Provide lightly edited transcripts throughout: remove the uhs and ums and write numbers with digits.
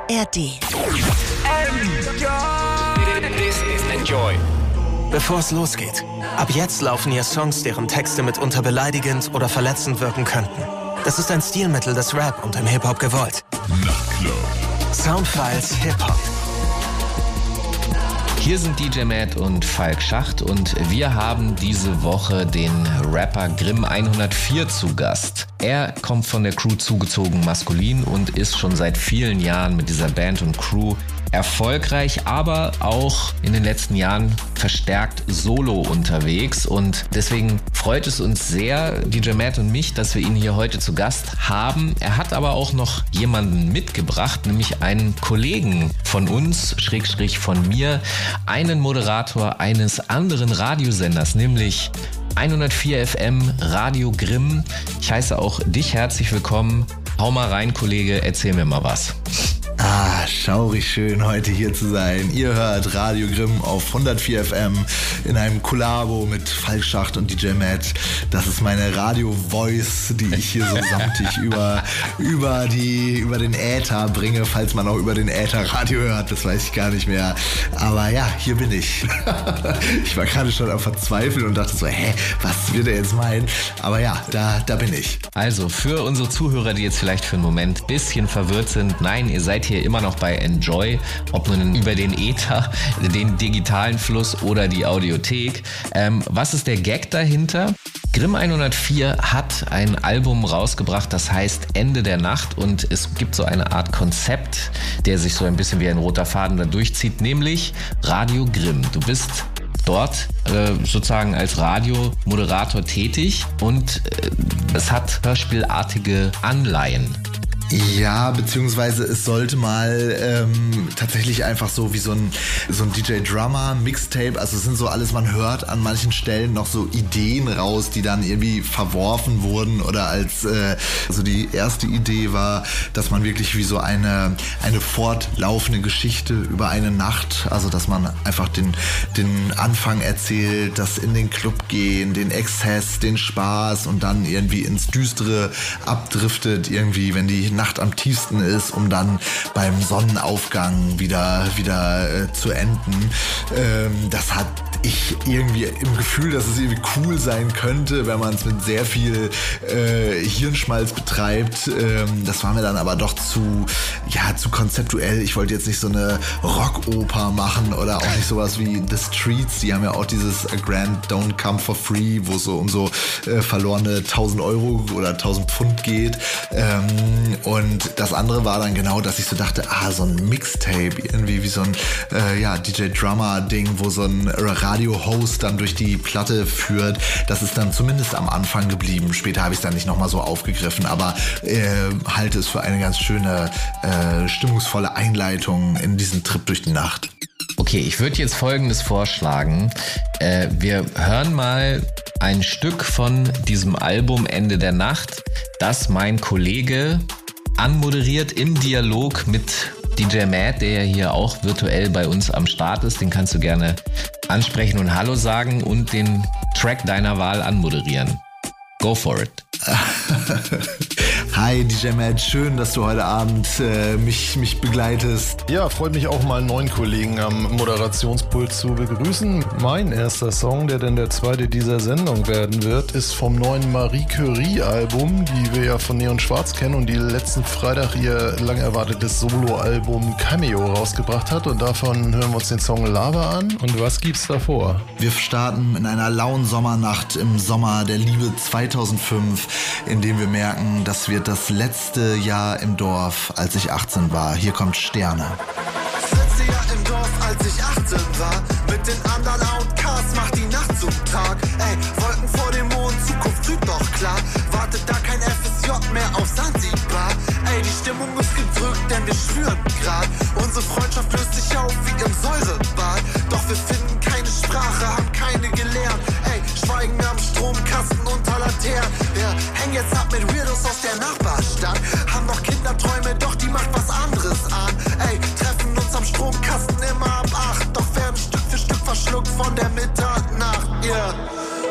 ARD. This is Enjoy. Bevor es losgeht, ab jetzt laufen hier Songs, deren Texte mitunter beleidigend oder verletzend wirken könnten. Das ist ein Stilmittel des Rap und im Hip-Hop gewollt. Soundfiles Hip-Hop. Hier sind DJ Matt und Falk Schacht und wir haben diese Woche den Rapper Grimm 104 zu Gast. Er kommt von der Crew Zugezogen Maskulin und ist schon seit vielen Jahren mit dieser Band und Crew erfolgreich, aber auch in den letzten Jahren verstärkt solo unterwegs und deswegen freut es uns sehr, DJ Matt und mich, dass wir ihn hier heute zu Gast haben. Er hat aber auch noch jemanden mitgebracht, nämlich einen Kollegen von uns, / von mir, einen Moderator eines anderen Radiosenders, nämlich 104 FM Radio Grimm. Ich heiße auch dich herzlich willkommen. Hau mal rein, Kollege, erzähl mir mal was. Schaurig schön, heute hier zu sein. Ihr hört Radio Grimm auf 104 FM in einem Kollabo mit Falk Schacht und DJ Matt. Das ist meine Radio-Voice, die ich hier so samtig über den Äther bringe, falls man auch über den Äther Radio hört, das weiß ich gar nicht mehr. Aber ja, hier bin ich. Ich war gerade schon am Verzweifeln und dachte so, was wird er jetzt meinen? Aber ja, da bin ich. Also, für unsere Zuhörer, die jetzt vielleicht für einen Moment ein bisschen verwirrt sind, nein, ihr seid hier immer noch bei Enjoy, ob nun über den Äther, den digitalen Fluss oder die Audiothek. Was ist der Gag dahinter? Grimm 104 hat ein Album rausgebracht, das heißt Ende der Nacht und es gibt so eine Art Konzept, der sich so ein bisschen wie ein roter Faden da durchzieht, nämlich Radio Grimm. Du bist dort sozusagen als Radiomoderator tätig und es hat hörspielartige Anleihen. Ja, beziehungsweise es sollte mal tatsächlich einfach so wie so ein DJ-Drummer-Mixtape, also es sind so alles, man hört an manchen Stellen noch so Ideen raus, die dann irgendwie verworfen wurden oder also die erste Idee war, dass man wirklich wie so eine fortlaufende Geschichte über eine Nacht, also dass man einfach den Anfang erzählt, das in den Club gehen, den Exzess, den Spaß und dann irgendwie ins Düstere abdriftet, irgendwie, wenn die Nacht am tiefsten ist, um dann beim Sonnenaufgang wieder zu enden. Das hat ich irgendwie im Gefühl, dass es irgendwie cool sein könnte, wenn man es mit sehr viel Hirnschmalz betreibt. Das war mir dann aber doch zu konzeptuell. Ich wollte jetzt nicht so eine Rockoper machen oder auch nicht sowas wie The Streets. Die haben ja auch dieses A Grand Don't Come for Free, wo es so um so verlorene 1.000 Euro oder 1.000 Pfund geht. Und das andere war dann genau, dass ich so dachte, so ein Mixtape, irgendwie wie so ein DJ-Drummer-Ding, wo so ein Radio-Host dann durch die Platte führt. Das ist dann zumindest am Anfang geblieben. Später habe ich es dann nicht nochmal so aufgegriffen, aber halte es für eine ganz schöne, stimmungsvolle Einleitung in diesen Trip durch die Nacht. Okay, ich würde jetzt Folgendes vorschlagen. Wir hören mal ein Stück von diesem Album Ende der Nacht, das mein Kollege anmoderiert im Dialog mit DJ Matt, der ja hier auch virtuell bei uns am Start ist. Den kannst du gerne ansprechen und Hallo sagen und den Track deiner Wahl anmoderieren. Go for it. Hi DJ Matt, schön, dass du heute Abend mich begleitest. Ja, freut mich auch mal einen neuen Kollegen am Moderationspult zu begrüßen. Mein erster Song, der dann der zweite dieser Sendung werden wird, ist vom neuen Marie Curie Album, die wir ja von Neon Schwarz kennen und die letzten Freitag ihr lang erwartetes Solo-Album Cameo rausgebracht hat und davon hören wir uns den Song Lava an. Und was gibt's davor? Wir starten in einer lauen Sommernacht im Sommer der Liebe 2005, in dem wir merken, dass wir das letzte Jahr im Dorf, als ich 18 war. Hier kommt Sterne. Das letzte Jahr im Dorf, als ich 18 war. Mit den anderen Outcasts macht die Nacht zum Tag. Ey, Wolken vor dem Mond, Zukunft trübt doch klar. Wartet da kein FSJ mehr auf Sansibar. Ey, die Stimmung ist gedrückt, denn wir spüren grad. Unsere Freundschaft löst sich auf wie im Säurebad. Doch wir finden keine Sprache, haben keine gelernt. Ey, schweigen am Stromkasten unter Laternen. Wir hängen jetzt ab mit Weirdos aus der Nachbarstadt. Haben noch Kinderträume, doch die macht was anderes an. Ey, treffen uns am Stromkasten immer ab 8. Doch werden Stück für Stück verschluckt von der Mittagnacht. Yeah. Ich weiß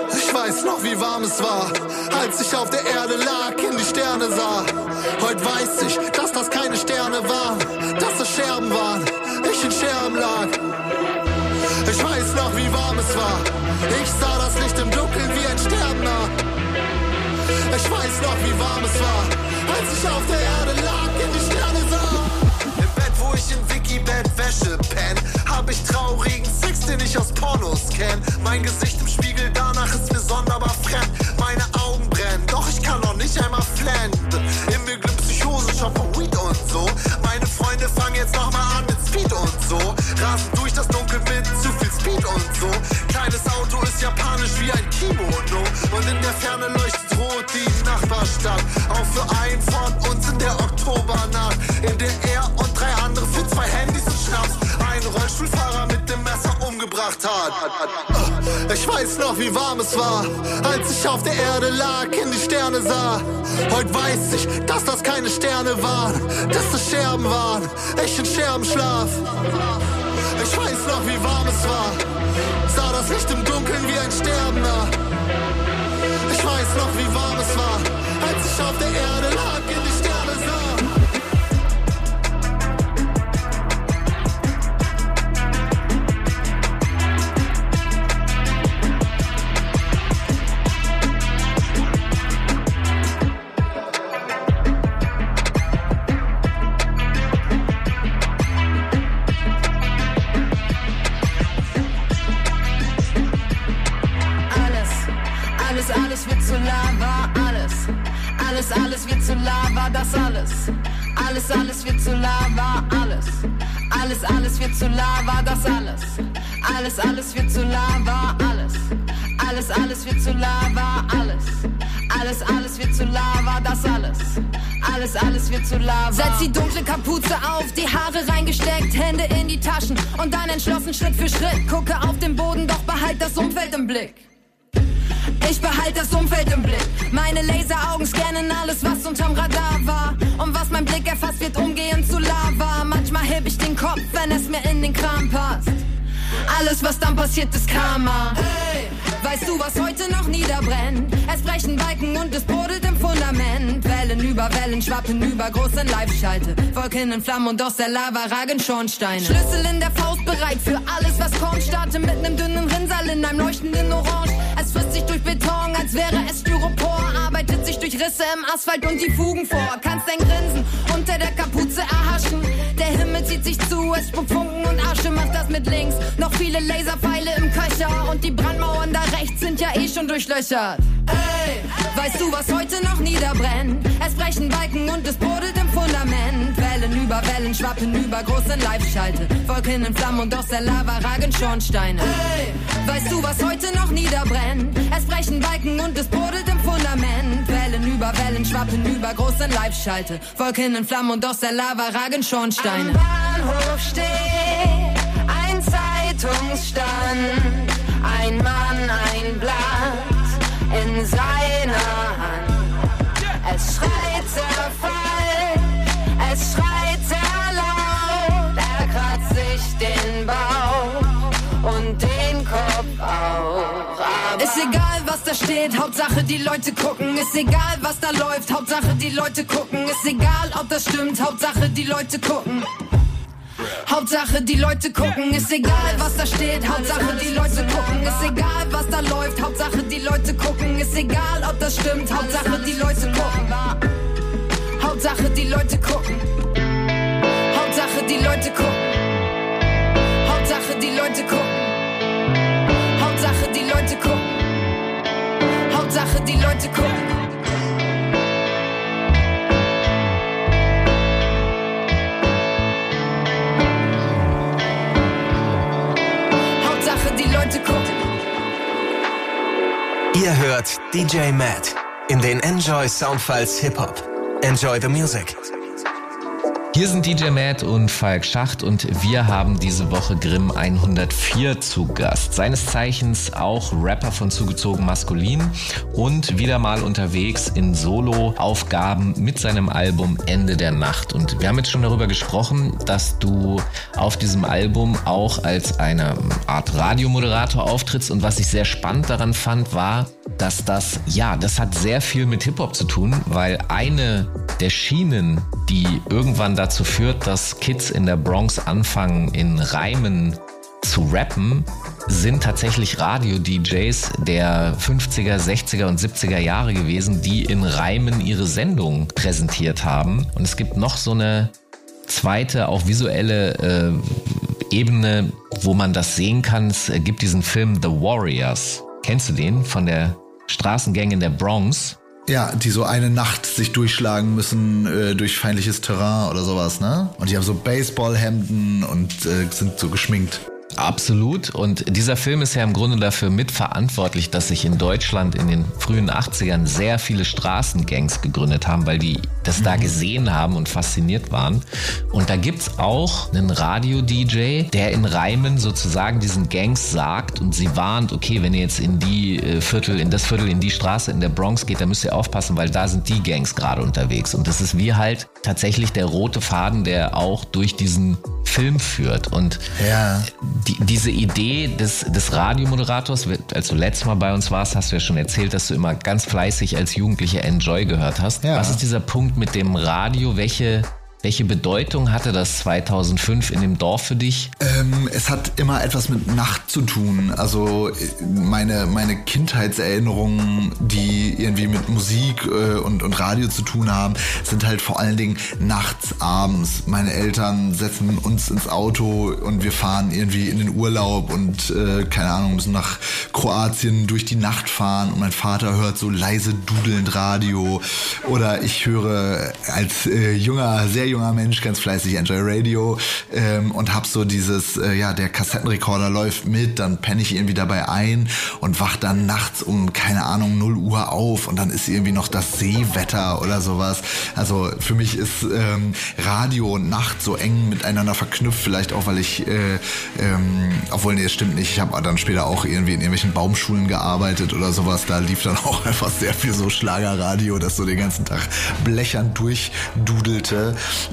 weiß noch, wie warm es war, als ich auf der Erde lag, in die Sterne sah. Heute weiß ich, dass das keine Sterne waren, dass das Scherben waren, ich in Scherben lag. Ich weiß noch, wie warm es war, ich sah das Licht im Dunkeln wie ein Sterbender. Ich weiß noch, wie warm es war, als ich auf der Erde lag, in die Sterne sah. Im Bett, wo ich in Wikibett-Wäsche penn, hab ich traurigen Sex, den ich aus Pornos kenn. Mein Gesicht im Spiegel, danach ist mir sonderbar fremd. Meine Augen brennen, doch ich kann noch nicht einmal flenden. In mir glüht Psychose, schon von Weed und so. Meine Freunde fangen jetzt nochmal an mit Speed und so. Rasen durch das Dunkel mit zu viel Speed und so. Kleines Auto ist japanisch wie ein Kimono. Und in der Ferne leuchtet rot die Nachbarstadt. Auch für einen von uns in der Oktobernacht, in der er und 3 andere für 2 Handys und Schnaps einen Rollstuhlfahrer mit dem Messer umgebracht hat. Ich weiß noch, wie warm es war, als ich auf der Erde lag, in die Sterne sah. Heute weiß ich, dass das keine Sterne waren, dass das Scherben waren, ich in Scherbenschlaf. Ich weiß noch, wie warm es war, sah das Licht im Dunkeln wie ein Sterbender. Ich weiß noch, wie warm es war, als ich auf der Erde lag, in die Sterne sah. Alles wird zu Lava, alles wird zu Lava, das alles. Alles wird zu Lava, alles wird zu Lava, das alles. Alles wird zu Lava, alles wird zu Lava, alles wird zu Lava, das alles. Alles wird zu Lava. Setz die dunkle Kapuze auf, die Haare reingesteckt, Hände in die Taschen und dann entschlossen Schritt für Schritt. Gucke auf den Boden, doch behalt das Umfeld im Blick. Ich behalte das Umfeld im Blick. Meine Laseraugen scannen alles, was unterm Radar war. Und was mein Blick erfasst, wird umgehend zu Lava. Manchmal heb ich den Kopf, wenn es mir in den Kram passt. Alles, was dann passiert, ist Karma. Hey, weißt du, was heute noch niederbrennt? Es brechen Balken und es brodelt im Fundament. Wellen über Wellen schwappen über, groß in Live-Schalte. Wolken in Flammen und aus der Lava ragen Schornsteine. Schlüssel in der Faust, bereit für alles, was kommt. Starte mit nem dünnen Rinnsal in einem leuchtenden Orange. Es frisst sich durch Beton, als wäre es Styropor. Arbeitet sich durch Risse im Asphalt und die Fugen vor. Kannst dein Grinsen unter der Kapuze erhaschen. Der Himmel zieht sich zu, es spuckt Funken und Asche. Macht das mit links, noch viele Laserpfeile im Köcher. Und die Brandmauern da rechts sind ja eh schon durchlöchert. Ey, weißt du, was heute noch niederbrennt? Es brechen Balken und es brodelt im Fundament. Wellen über Wellen schwappen über, groß in Live-Schalte. Wolken in Flammen und aus der Lava ragen Schornsteine. Ey, weißt du, was heute noch niederbrennt? Es brechen Balken und es brodelt im Fundament. Wellen über Wellen schwappen über, groß in Live-Schalte. Wolken in Flammen und aus der Lava ragen Schornsteine. Am Bahnhof steht ein Zeitungsstand, ein Mann, ein Blatt in seiner Hand. Es schreit Zerfall, es schreit sehr laut, er kratzt sich den Bauch und den Kopf auch. Aber ist egal, was da steht, Hauptsache die Leute gucken. Ist egal, was da läuft, Hauptsache die Leute gucken. Ist egal, ob das stimmt, Hauptsache die Leute gucken. Hauptsache die Leute gucken, ist egal was da steht, Hauptsache die Leute gucken, ist egal was da läuft, Hauptsache die Leute gucken, ist egal ob das stimmt, Hauptsache die Leute gucken. Hauptsache die Leute gucken. Hauptsache die Leute gucken. Hauptsache die Leute gucken. Hauptsache die Leute gucken. Hauptsache die Leute gucken. Die Leute gucken. Ihr hört DJ Matt in den Enjoy Soundfiles Hip-Hop. Enjoy the music. Hier sind DJ Matt und Falk Schacht und wir haben diese Woche Grimm 104 zu Gast. Seines Zeichens auch Rapper von Zugezogen Maskulin und wieder mal unterwegs in Solo-Aufgaben mit seinem Album Ende der Nacht. Und wir haben jetzt schon darüber gesprochen, dass du auf diesem Album auch als eine Art Radiomoderator auftrittst. Und was ich sehr spannend daran fand, war, dass das hat sehr viel mit Hip-Hop zu tun, weil eine der Schienen, die irgendwann dazu führt, dass Kids in der Bronx anfangen, in Reimen zu rappen, sind tatsächlich Radio-DJs der 50er, 60er und 70er Jahre gewesen, die in Reimen ihre Sendung präsentiert haben. Und es gibt noch so eine zweite, auch visuelle Ebene, wo man das sehen kann. Es gibt diesen Film The Warriors. Kennst du den? Von der Straßengang in der Bronx. Ja, die so eine Nacht sich durchschlagen müssen durch feindliches Terrain oder sowas, ne? Und die haben so Baseballhemden und sind so geschminkt. Absolut. Und dieser Film ist ja im Grunde dafür mitverantwortlich, dass sich in Deutschland in den frühen 80ern sehr viele Straßengangs gegründet haben, weil die das da gesehen haben und fasziniert waren. Und da gibt's auch einen Radio-DJ, der in Reimen sozusagen diesen Gangs sagt und sie warnt, okay, wenn ihr jetzt in die Viertel, in die Straße in der Bronx geht, dann müsst ihr aufpassen, weil da sind die Gangs gerade unterwegs. Und das ist wie halt tatsächlich der rote Faden, der auch durch diesen Film führt. Und ja. Diese Idee des Radiomoderators, als du letztes Mal bei uns warst, hast du ja schon erzählt, dass du immer ganz fleißig als Jugendlicher Enjoy gehört hast. Ja. Was ist dieser Punkt mit dem Radio? Welche Bedeutung hatte das 2005 in dem Dorf für dich? Es hat immer etwas mit Nacht zu tun. Also meine Kindheitserinnerungen, die irgendwie mit Musik und Radio zu tun haben, sind halt vor allen Dingen nachts, abends. Meine Eltern setzen uns ins Auto und wir fahren irgendwie in den Urlaub und keine Ahnung, müssen nach Kroatien durch die Nacht fahren und mein Vater hört so leise dudelnd Radio oder ich höre als sehr junger Mensch ganz fleißig Enjoy Radio und hab so dieses, der Kassettenrekorder läuft mit, dann penne ich irgendwie dabei ein und wach dann nachts um, keine Ahnung, 0 Uhr auf und dann ist irgendwie noch das Seewetter oder sowas. Also für mich ist Radio und Nacht so eng miteinander verknüpft, vielleicht auch, weil ich, obwohl, nee, das stimmt nicht, ich habe dann später auch irgendwie in irgendwelchen Baumschulen gearbeitet oder sowas, da lief dann auch einfach sehr viel so Schlagerradio, das so den ganzen Tag blechern durchdudelte.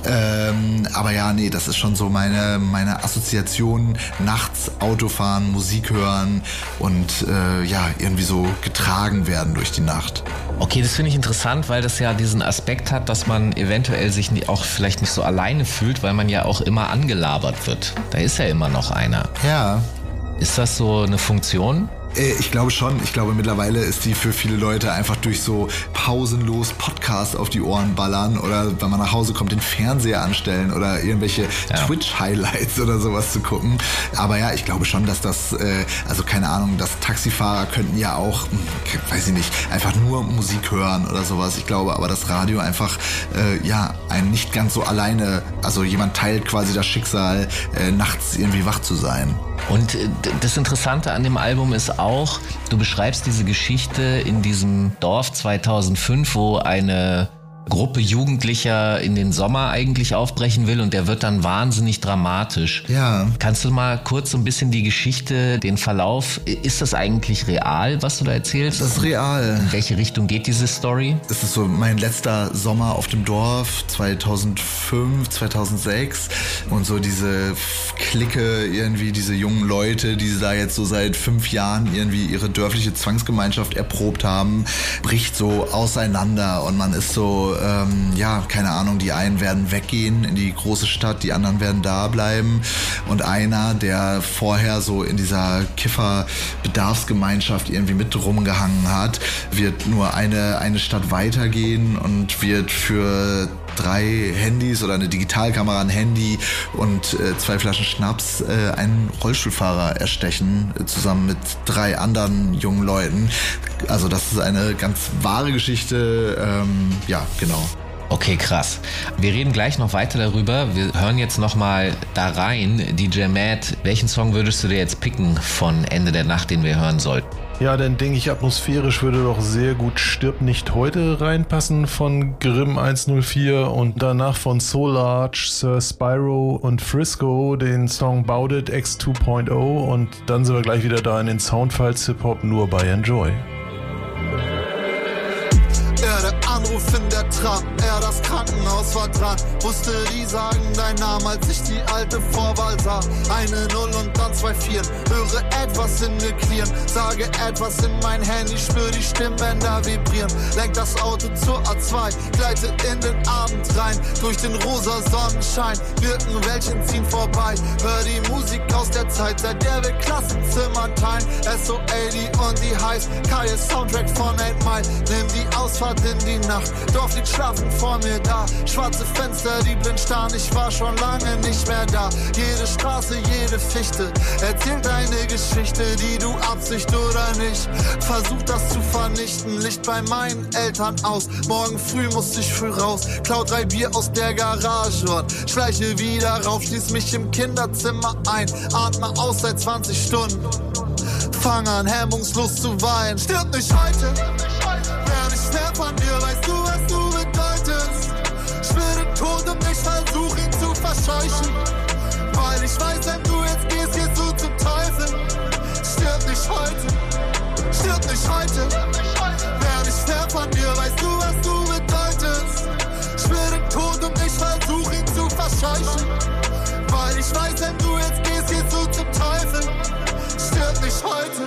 Aber ja, nee, das ist schon so meine Assoziation, nachts Autofahren, Musik hören und irgendwie so getragen werden durch die Nacht. Okay, das finde ich interessant, weil das ja diesen Aspekt hat, dass man eventuell sich auch vielleicht nicht so alleine fühlt, weil man ja auch immer angelabert wird. Da ist ja immer noch einer. Ja. Ist das so eine Funktion? Ich glaube schon. Ich glaube, mittlerweile ist die für viele Leute einfach durch so pausenlos Podcasts auf die Ohren ballern oder wenn man nach Hause kommt, den Fernseher anstellen oder irgendwelche Twitch-Highlights oder sowas zu gucken. Aber ja, ich glaube schon, dass das, keine Ahnung, dass Taxifahrer könnten ja auch, weiß ich nicht, einfach nur Musik hören oder sowas. Ich glaube aber, dass Radio einfach, einen nicht ganz so alleine, also jemand teilt quasi das Schicksal, nachts irgendwie wach zu sein. Und das Interessante an dem Album ist auch, du beschreibst diese Geschichte in diesem Dorf 2005, wo eine Gruppe Jugendlicher in den Sommer eigentlich aufbrechen will und der wird dann wahnsinnig dramatisch. Ja. Kannst du mal kurz so ein bisschen die Geschichte, den Verlauf, ist das eigentlich real, was du da erzählst? Das ist real. In welche Richtung geht diese Story? Es ist so mein letzter Sommer auf dem Dorf, 2005, 2006 und so diese Clique irgendwie, diese jungen Leute, die da jetzt so seit 5 Jahren irgendwie ihre dörfliche Zwangsgemeinschaft erprobt haben, bricht so auseinander und man ist so keine Ahnung, die einen werden weggehen in die große Stadt, die anderen werden da bleiben und einer, der vorher so in dieser Kiffer-Bedarfsgemeinschaft irgendwie mit rumgehangen hat, wird nur eine Stadt weitergehen und wird für 3 Handys oder eine Digitalkamera, ein Handy und 2 Flaschen Schnaps einen Rollstuhlfahrer erstechen, zusammen mit 3 anderen jungen Leuten. Also das ist eine ganz wahre Geschichte, genau. Okay, krass. Wir reden gleich noch weiter darüber. Wir hören jetzt nochmal da rein. DJ Matt, welchen Song würdest du dir jetzt picken von Ende der Nacht, den wir hören sollten? Ja, dann denke ich, atmosphärisch würde doch sehr gut Stirb nicht heute reinpassen von Grimm 104 und danach von Solarge, Sir Spyro und Frisco den Song Bout It X 2.0 und dann sind wir gleich wieder da in den Soundfiles Hip-Hop nur bei Enjoy. Der Anruf in der Tram, das Krankenhaus war dran. Wusste die sagen dein Name, als ich die alte Vorwahl sah. Eine 0 und dann 2 4. Höre etwas in mir klirren, sage etwas in mein Handy, spür die Stimmbänder vibrieren. Lenk das Auto zur A2, gleite in den Abend rein. Durch den rosa Sonnenschein, Birkenwäldchen ziehen vorbei. Hör die Musik aus der Zeit, seit der wir Klassenzimmern teilen. SO80 und die heißt Kai Soundtrack von 8 Mile. Nimm die Ausfahrt in die Nacht, Dorflied schlafen vor mir da. Schwarze Fenster, die blind starren, ich war schon lange nicht mehr da. Jede Straße, jede Fichte erzählt eine Geschichte, die du Absicht oder nicht versuch das zu vernichten. Licht bei meinen Eltern aus, morgen früh muss ich früh raus. Klau 3 Bier aus der Garage und schleiche wieder rauf. Schließ mich im Kinderzimmer ein, atme aus seit 20 Stunden. Fang an, hemmungslos zu weinen. Stirb nicht heute, wer nicht fern von dir, weißt du, was du bedeutest. Spür den Tod und ich versuch ihn zu verscheuchen. Weil ich weiß, wenn du jetzt gehst, gehst du zum Teufel. Stirb nicht heute, stirb nicht heute. Wer nicht fern von dir, weißt du, was du bedeutest. Spür den Tod und ich versuch ihn zu verscheuchen. Weil ich weiß, wenn du jetzt gehst, gehst du zum Teufel. Stirb nicht heute.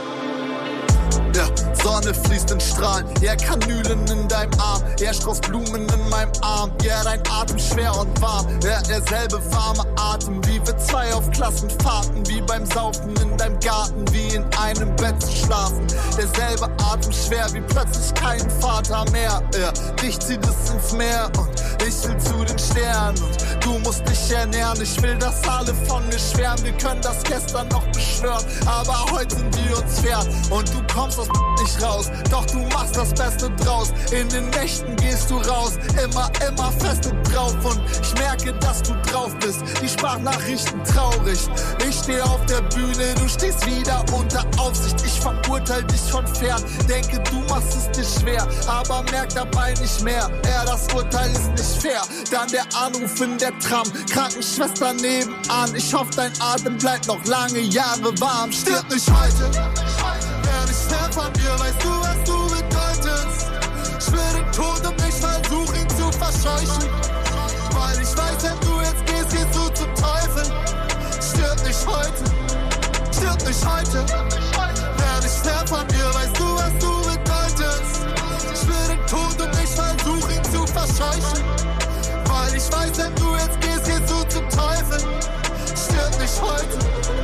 Ja, Sonne fließt in Strahlen, Kanülen in deinem Arm, Strauß Blumen in meinem Arm, dein Atem schwer und warm, derselbe warme Atem, wie wir 2 auf Klassenfahrten, wie beim Saufen in deinem Garten, wie in einem Bett zu schlafen, derselbe Atem schwer, wie plötzlich kein Vater mehr, dich zieht es ins Meer und ich will zu den Sternen und du musst dich ernähren, ich will, dass alle von mir schwärmen, wir können das gestern noch beschwören, aber heute sind wir uns fern und du kommst aus nicht raus, doch du machst das Beste draus. In den Nächten gehst du raus, immer fest und drauf. Und ich merke, dass du drauf bist. Die Sprachnachrichten traurig. Ich stehe auf der Bühne, du stehst wieder unter Aufsicht. Ich verurteile dich von fern, denke, du machst es dir schwer, aber merk dabei nicht mehr. Das Urteil ist nicht fair. Dann der Anruf in der Tram, Krankenschwester nebenan. Ich hoffe, dein Atem bleibt noch lange Jahre warm. Stirb nicht heute. Wer nicht fern von dir, weißt du, was du bedeutest. Spür den Tod und ich versuch ihn zu verscheuchen. Weil ich weiß, wenn du jetzt gehst, gehst du zum Teufel. Stirb nicht heute, stirb nicht heute. Wer nicht fern von dir, weißt du, was du bedeutest. Spür den Tod und ich versuch ihn zu verscheuchen. Weil ich weiß, wenn du jetzt gehst, gehst du zum Teufel. Stirb nicht heute.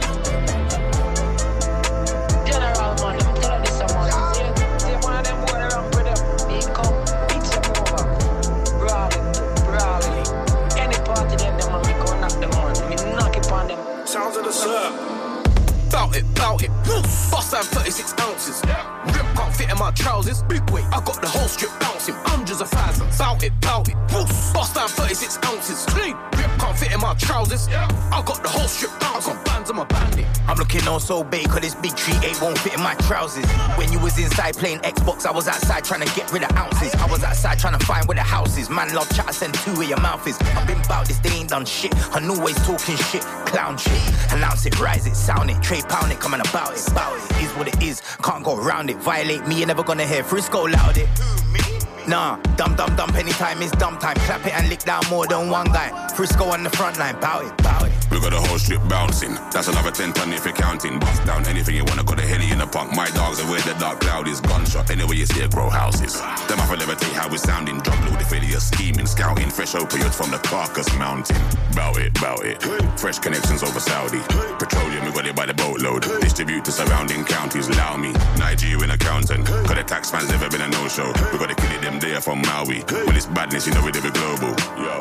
General man, I'm telling you someone. They one of them boy around with them. They come, beat them over. Brawling. Any party them man, me go knock them on. Me knock it on them. Sounds of the surf. Bout it. Bust down 36 ounces. Rip can't fit in my trousers. Big weight, I got the whole strip bouncing. Hundreds of thousands. Bout it. Bust down 36 ounces. Clean. Rip can't fit in my trousers. I got the whole strip bouncing. I got bands on my bandit. I'm looking all so big, cause this big tree 8 won't fit in my trousers. When you was inside playing Xbox, I was outside trying to get rid of ounces. I was outside trying to find where the house is. Man love chat, I send 2 where your mouth is. I've been bout this, they ain't done shit. I'm always talking shit, clown shit. Announce it, rise it, sound it, trade pound it, coming about it. Is what it is, can't go around it. Violate me, you're never gonna hear Frisco loud it. Nah, dump anytime it's dump time. Clap it and lick down more than one guy. Frisco on the front line, bout it. We got the whole strip bouncing. That's another 10 ton if you're counting. Bust down anything you wanna, got the heli in the punk. My dogs are where the dark cloud is. Gunshot, anyway you see it, grow houses. Them have to levitate how we sounding. Drop load the failure scheming. Scouting fresh opioids from the carcass mountain. Bout it. Fresh connections over Saudi. Petroleum, we got it by the boatload. Distribute to surrounding counties, allow me. Nigeria in accountant. Cause the tax man's never been a no-show. We gotta kill it them there from Maui. Well, it's badness, you know we do it global. Yo.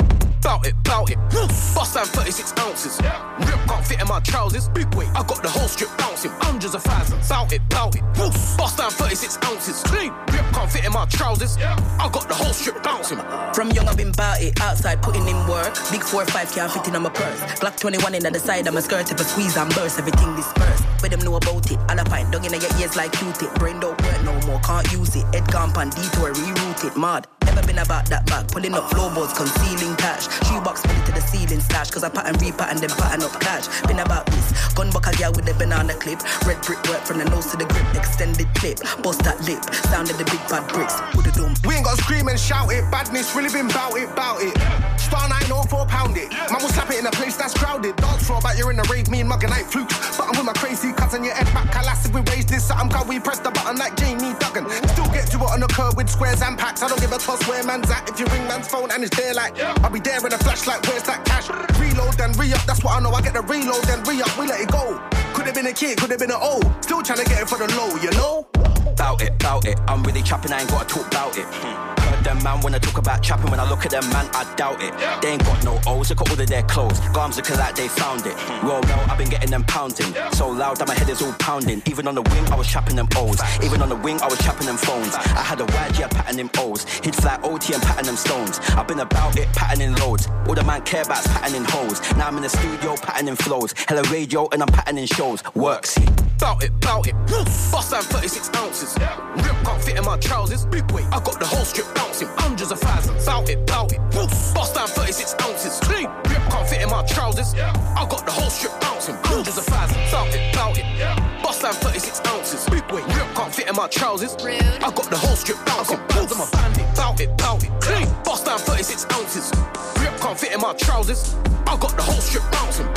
bout it. Bust down 36 ounces. Rip can't fit in my trousers. Big weight, I got the whole strip bouncing. Hundreds of thousands. Bout it. Bust down 36 ounces. Clean. Rip can't fit in my trousers. I got the whole strip bouncing. From young I've been bout it. Outside putting in work. Big 4-5 can't fit in my purse. Glock 21 in the side of my skirt. If I squeeze and burst, everything dispersed. Where them know about it. All a pint dug in your ears like Q-tip. Brain don't work no more, can't use it. Head gone pan detour, reroute it. Mad. Never been about that bag. Pulling up floorboards, concealing cash. Shoebox full to the ceiling stash. Cause I pattern, repattern, then pattern up cash. Been about this. Gun buck a girl with the banana clip. Red brick work from the nose to the grip. Extended clip. Bust that lip. Sound of the big bad bricks. Woulda done. We ain't got scream and shout it. Badness really been bout it. Star 904 pound it. Man will slap it in a place that's crowded. Dance floor back, you're in the rave, me and Mugger Night flukes. But I'm with my crazy cousin, your head back. Classic, we raised this something, cause we press the button like Jamie Duggan. Still get to it on the curb with squares and packs. I don't give a toss where man's at. If you ring man's phone and it's there like, I'll be there in a flashlight, where's that cash? Reload then re-up, that's what I know. I get the reload then re-up, we let it go. Could've been a kid, could've been an O. Still trying to get it for the low, you know? Bout it. I'm really trapping, I ain't gotta talk about it. Heard them man when I talk about trapping, when I look at them man, I doubt it. They ain't got no O's, look at all of their clothes. Garms looking like they found it. Well, no, I've been getting them pounding. So loud that my head is all pounding. Even on the wing, I was trapping them O's. Even on the wing, I was trapping them phones. I had a YG, I patting them O's. He'd fly OT and patting them stones. I've been about it, patterning loads. All the man care about is patterning hoes. Now I'm in the studio, patterning flows. Hella radio and I'm patterning shows. Works. Bout it. Bust down 36 ounces. Rip can't fit in my trousers. Big weight, I got the whole strip bouncing. Hundreds of thousands. Bout it. Bust down 36 ounces. Clean. Rip can't fit in my trousers. I got the whole strip bouncing. Hundreds of thousands. Bout it. Bust down 36 ounces. Big weight, rip can't fit in my trousers. I got the whole strip bouncing. Bands on my bandit. Bout it. Clean. Bust down 36 ounces. Rip can't fit in my trousers. I got the whole strip bouncing.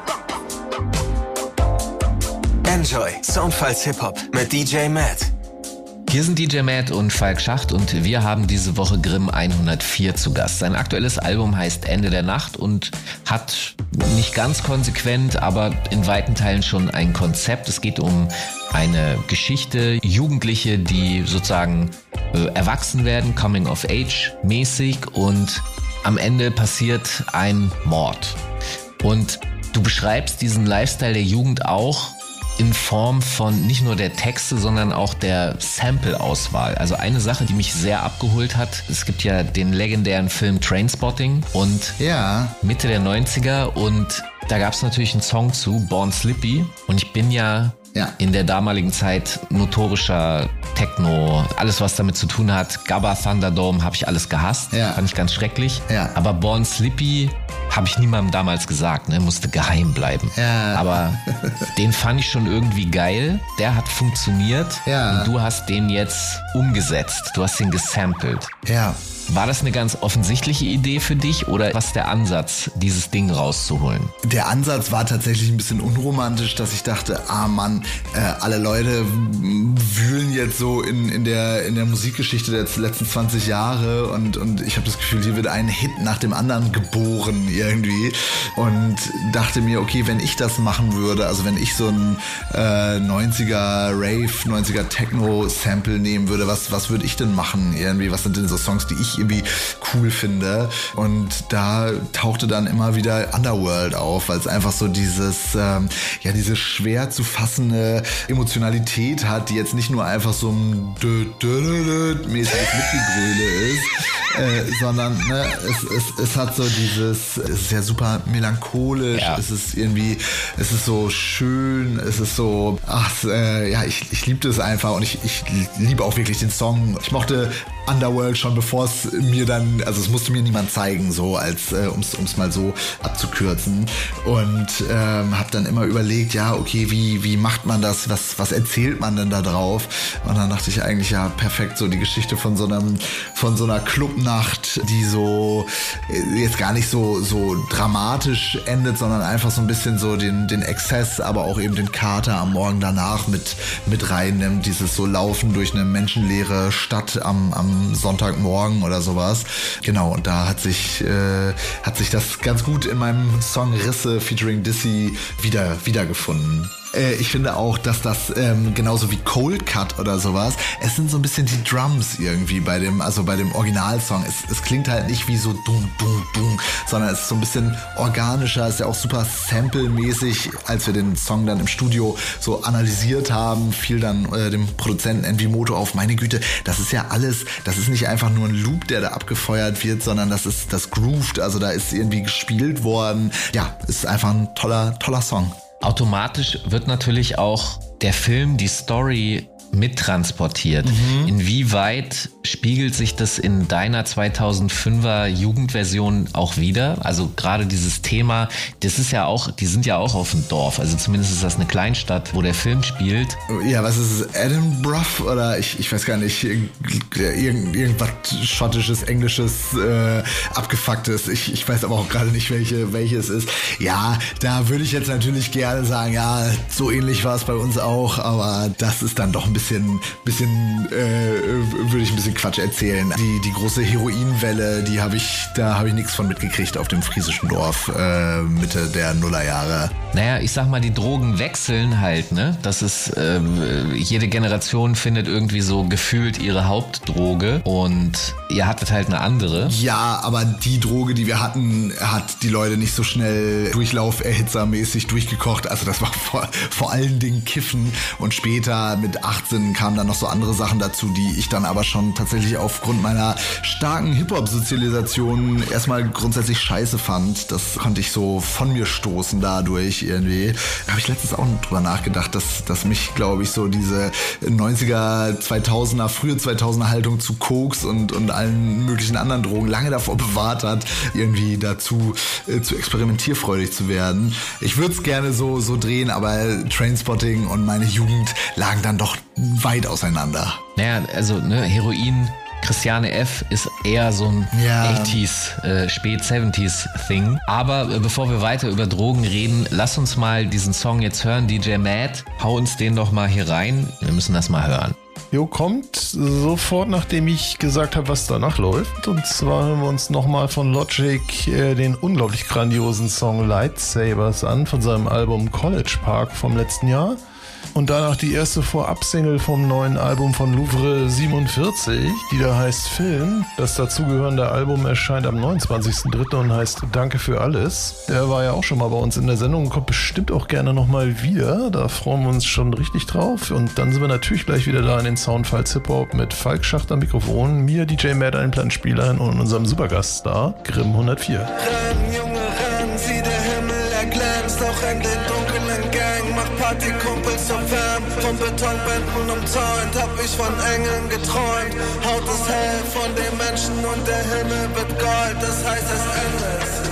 Enjoy Soundfiles Hip-Hop mit DJ Matt. Hier sind DJ Matt und Falk Schacht und wir haben diese Woche Grimm 104 zu Gast. Sein aktuelles Album heißt Ende der Nacht und hat nicht ganz konsequent, aber in weiten Teilen schon ein Konzept. Es geht um eine Geschichte, Jugendliche, die sozusagen erwachsen werden, Coming of Age mäßig, und am Ende passiert ein Mord. Und du beschreibst diesen Lifestyle der Jugend auch in Form von nicht nur der Texte, sondern auch der Sample-Auswahl. Also eine Sache, die mich sehr abgeholt hat, es gibt ja den legendären Film Trainspotting und Mitte der 90er, und da gab es natürlich einen Song zu, Born Slippy, und ich bin ja in der damaligen Zeit notorischer Techno, alles was damit zu tun hat, Gabba, Thunderdome, habe ich alles gehasst, fand ich ganz schrecklich, aber Born Slippy habe ich niemandem damals gesagt, ne? Musste geheim bleiben. Aber den fand ich schon irgendwie geil. Der hat funktioniert. Und du hast den jetzt umgesetzt. Du hast den gesampelt. War das eine ganz offensichtliche Idee für dich oder was ist der Ansatz, dieses Ding rauszuholen? Der Ansatz war tatsächlich ein bisschen unromantisch, dass ich dachte, alle Leute wühlen jetzt so in der Musikgeschichte der letzten 20 Jahre und ich habe das Gefühl, hier wird ein Hit nach dem anderen geboren irgendwie, und dachte mir, okay, wenn ich das machen würde, also wenn ich so ein 90er Rave, 90er Techno Sample nehmen würde, was würde ich denn machen irgendwie, was sind denn so Songs, die ich irgendwie cool finde, und da tauchte dann immer wieder Underworld auf, weil es einfach so diese schwer zu fassende Emotionalität hat, die jetzt nicht nur einfach so ein mäßiges Mitgegröle ist, sondern es hat so dieses, es ist ja super melancholisch, es ist so schön, es ist so, ich liebe das einfach, und ich liebe auch wirklich den Song. Ich mochte Underworld schon bevor es mir dann, also es musste mir niemand zeigen, so als um's mal so abzukürzen, und habe dann immer überlegt, wie macht man das, was erzählt man denn da drauf, und dann dachte ich eigentlich, perfekt, so die Geschichte von so einer Clubnacht, die so jetzt gar nicht so dramatisch endet, sondern einfach so ein bisschen so den Exzess, aber auch eben den Kater am Morgen danach mit reinnimmt, dieses so Laufen durch eine menschenleere Stadt am Sonntagmorgen oder sowas. Genau, und da hat sich das ganz gut in meinem Song Risse featuring Dizzy wiedergefunden. Ich finde auch, dass das genauso wie Cold Cut oder sowas, es sind so ein bisschen die Drums irgendwie bei dem Originalsong. Es klingt halt nicht wie so dum, dum, dum, sondern es ist so ein bisschen organischer, ist ja auch super sample-mäßig, als wir den Song dann im Studio so analysiert haben, fiel dann dem Produzenten Envimoto auf, meine Güte, das ist ja alles, das ist nicht einfach nur ein Loop, der da abgefeuert wird, sondern das grooved, also da ist irgendwie gespielt worden. Ja, ist einfach ein toller Song. Automatisch wird natürlich auch der Film, die Story mittransportiert. Inwieweit spiegelt sich das in deiner 2005er Jugendversion auch wieder? Also gerade dieses Thema, das ist ja auch, die sind ja auch auf dem Dorf, also zumindest ist das eine Kleinstadt, wo der Film spielt. Ja, was ist es? Edinburgh oder ich weiß gar nicht, irgendwas schottisches, englisches, abgefucktes. Ich weiß aber auch gerade nicht, welche es ist. Ja, da würde ich jetzt natürlich gerne sagen, ja, so ähnlich war es bei uns auch, aber das ist dann doch ein bisschen würde ich ein bisschen Quatsch erzählen. Die große Heroinwelle, da habe ich nichts von mitgekriegt auf dem friesischen Dorf Mitte der Nullerjahre. Naja, ich sag mal, die Drogen wechseln halt, ne? Das ist, jede Generation findet irgendwie so gefühlt ihre Hauptdroge und ihr hattet halt eine andere. Ja, aber die Droge, die wir hatten, hat die Leute nicht so schnell durchlauferhitzermäßig durchgekocht. Also das war vor allen Dingen Kiffen und später mit 18 kamen dann noch so andere Sachen dazu, die ich dann aber schon tatsächlich aufgrund meiner starken Hip-Hop-Sozialisation erstmal grundsätzlich scheiße fand. Das konnte ich so von mir stoßen dadurch irgendwie. Da habe ich letztens auch drüber nachgedacht, dass mich, glaube ich, so diese 90er, 2000er, frühe 2000er Haltung zu Koks und allen möglichen anderen Drogen lange davor bewahrt hat, irgendwie dazu zu experimentierfreudig zu werden. Ich würde es gerne so drehen, aber Trainspotting und meine Jugend lagen dann doch weit auseinander. Naja, also Heroin, Christiane F. ist eher so ein 80s, spät 70s Thing. Aber bevor wir weiter über Drogen reden, lass uns mal diesen Song jetzt hören. DJ Matt, hau uns den doch mal hier rein. Wir müssen das mal hören. Jo, kommt sofort, nachdem ich gesagt habe, was danach läuft. Und zwar hören wir uns nochmal von Logic den unglaublich grandiosen Song Lightsabers an von seinem Album College Park vom letzten Jahr. Und danach die erste Vorab-Single vom neuen Album von Louvre 47, die da heißt Film. Das dazugehörende Album erscheint am 29.03. und heißt Danke für alles. Der war ja auch schon mal bei uns in der Sendung und kommt bestimmt auch gerne nochmal wieder. Da freuen wir uns schon richtig drauf. Und dann sind wir natürlich gleich wieder da in den Soundfiles Hip-Hop mit Falk Schacht am Mikrofon, mir, DJ Matt, einen Plattenspielern und unserem Supergaststar Grimm 104. Renn, Junge, renn, sieh der Himmel, er glänzt auch in den dunklen Gang, macht Partykumpels auf Fam, von Betonwänden umzäunt, hab ich von Engeln geträumt, Haut ist hell von den Menschen und der Himmel wird Gold, das heißt es endet.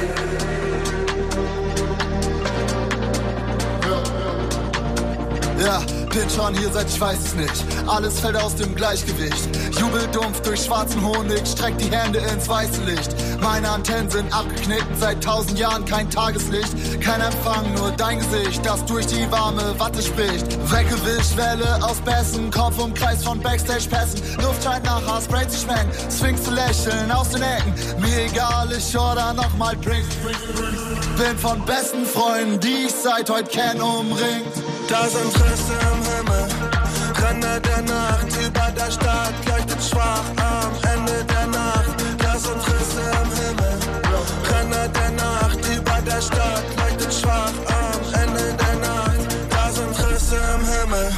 Ja, bin schon hier seit ich weiß es nicht. Alles fällt aus dem Gleichgewicht. Jubeldumpf durch schwarzen Honig, streckt die Hände ins weiße Licht. Meine Antennen sind abgeknickt, seit 1000 Jahren kein Tageslicht. Kein Empfang, nur dein Gesicht, das durch die warme Watte spricht. Weggewischt, Welle aus Bässen, Kopfumkreis von Backstage-Pässen. Luft scheint nach Haarspray zu schmecken, Sphinx zu lächeln aus den Ecken. Mir egal, ich order nochmal Drink. Bin von besten Freunden, die ich seit heute kenn, umringt. Da sind Risse im Himmel, Ränder der Nacht, über der Stadt leuchtet schwach am Ende der Nacht. Da sind Risse im Himmel, Ränder der Nacht, über der Stadt leuchtet schwach am Ende der Nacht. Da sind Risse im Himmel.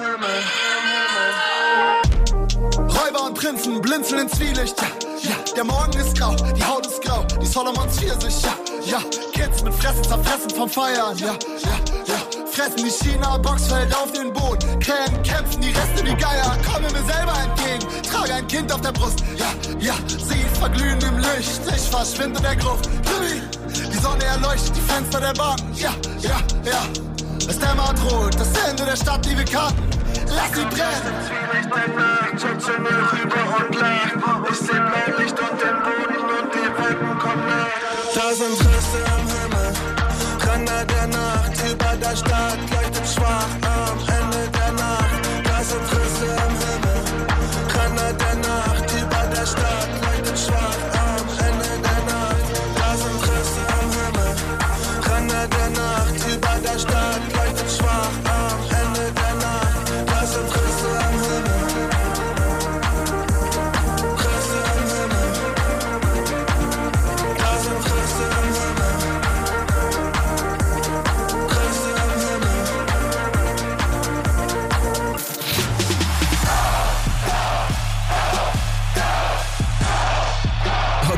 Räuber und Prinzen blinzeln ins Zwielicht, ja, der Morgen ist grau, die Haut ist grau, die Solomons Pfirsich, ja, Kids mit Fressen zerfressen vom Feiern, ja. Fressen die China-Box, fällt auf den Boden. Krähen kämpfen die Reste wie Geier. Komme mir selber entgegen, trage ein Kind auf der Brust. Ja, sie verglühen im Licht. Ich verschwinde in der Gruft. Die Sonne erleuchtet die Fenster der Bahn. Ja. Es dämmert rot, das Ende der Stadt, die wir kannten. Lass sie brennen. Zwielicht der Nacht, schaut zu mir rüber und lacht. Ich seh Blaulicht und den Boden und die Wolken kommen nach. Da sind Risse im Himmel, Ränder der Nacht, über der Stadt leuchtet schwach am Ende der Nacht. Da sind Risse im Himmel, Ränder der Nacht, über der Stadt leuchtet schwach am Ende der Nacht. Da sind Risse im Himmel, Ränder der Nacht, über der Stadt leuchtet schwach.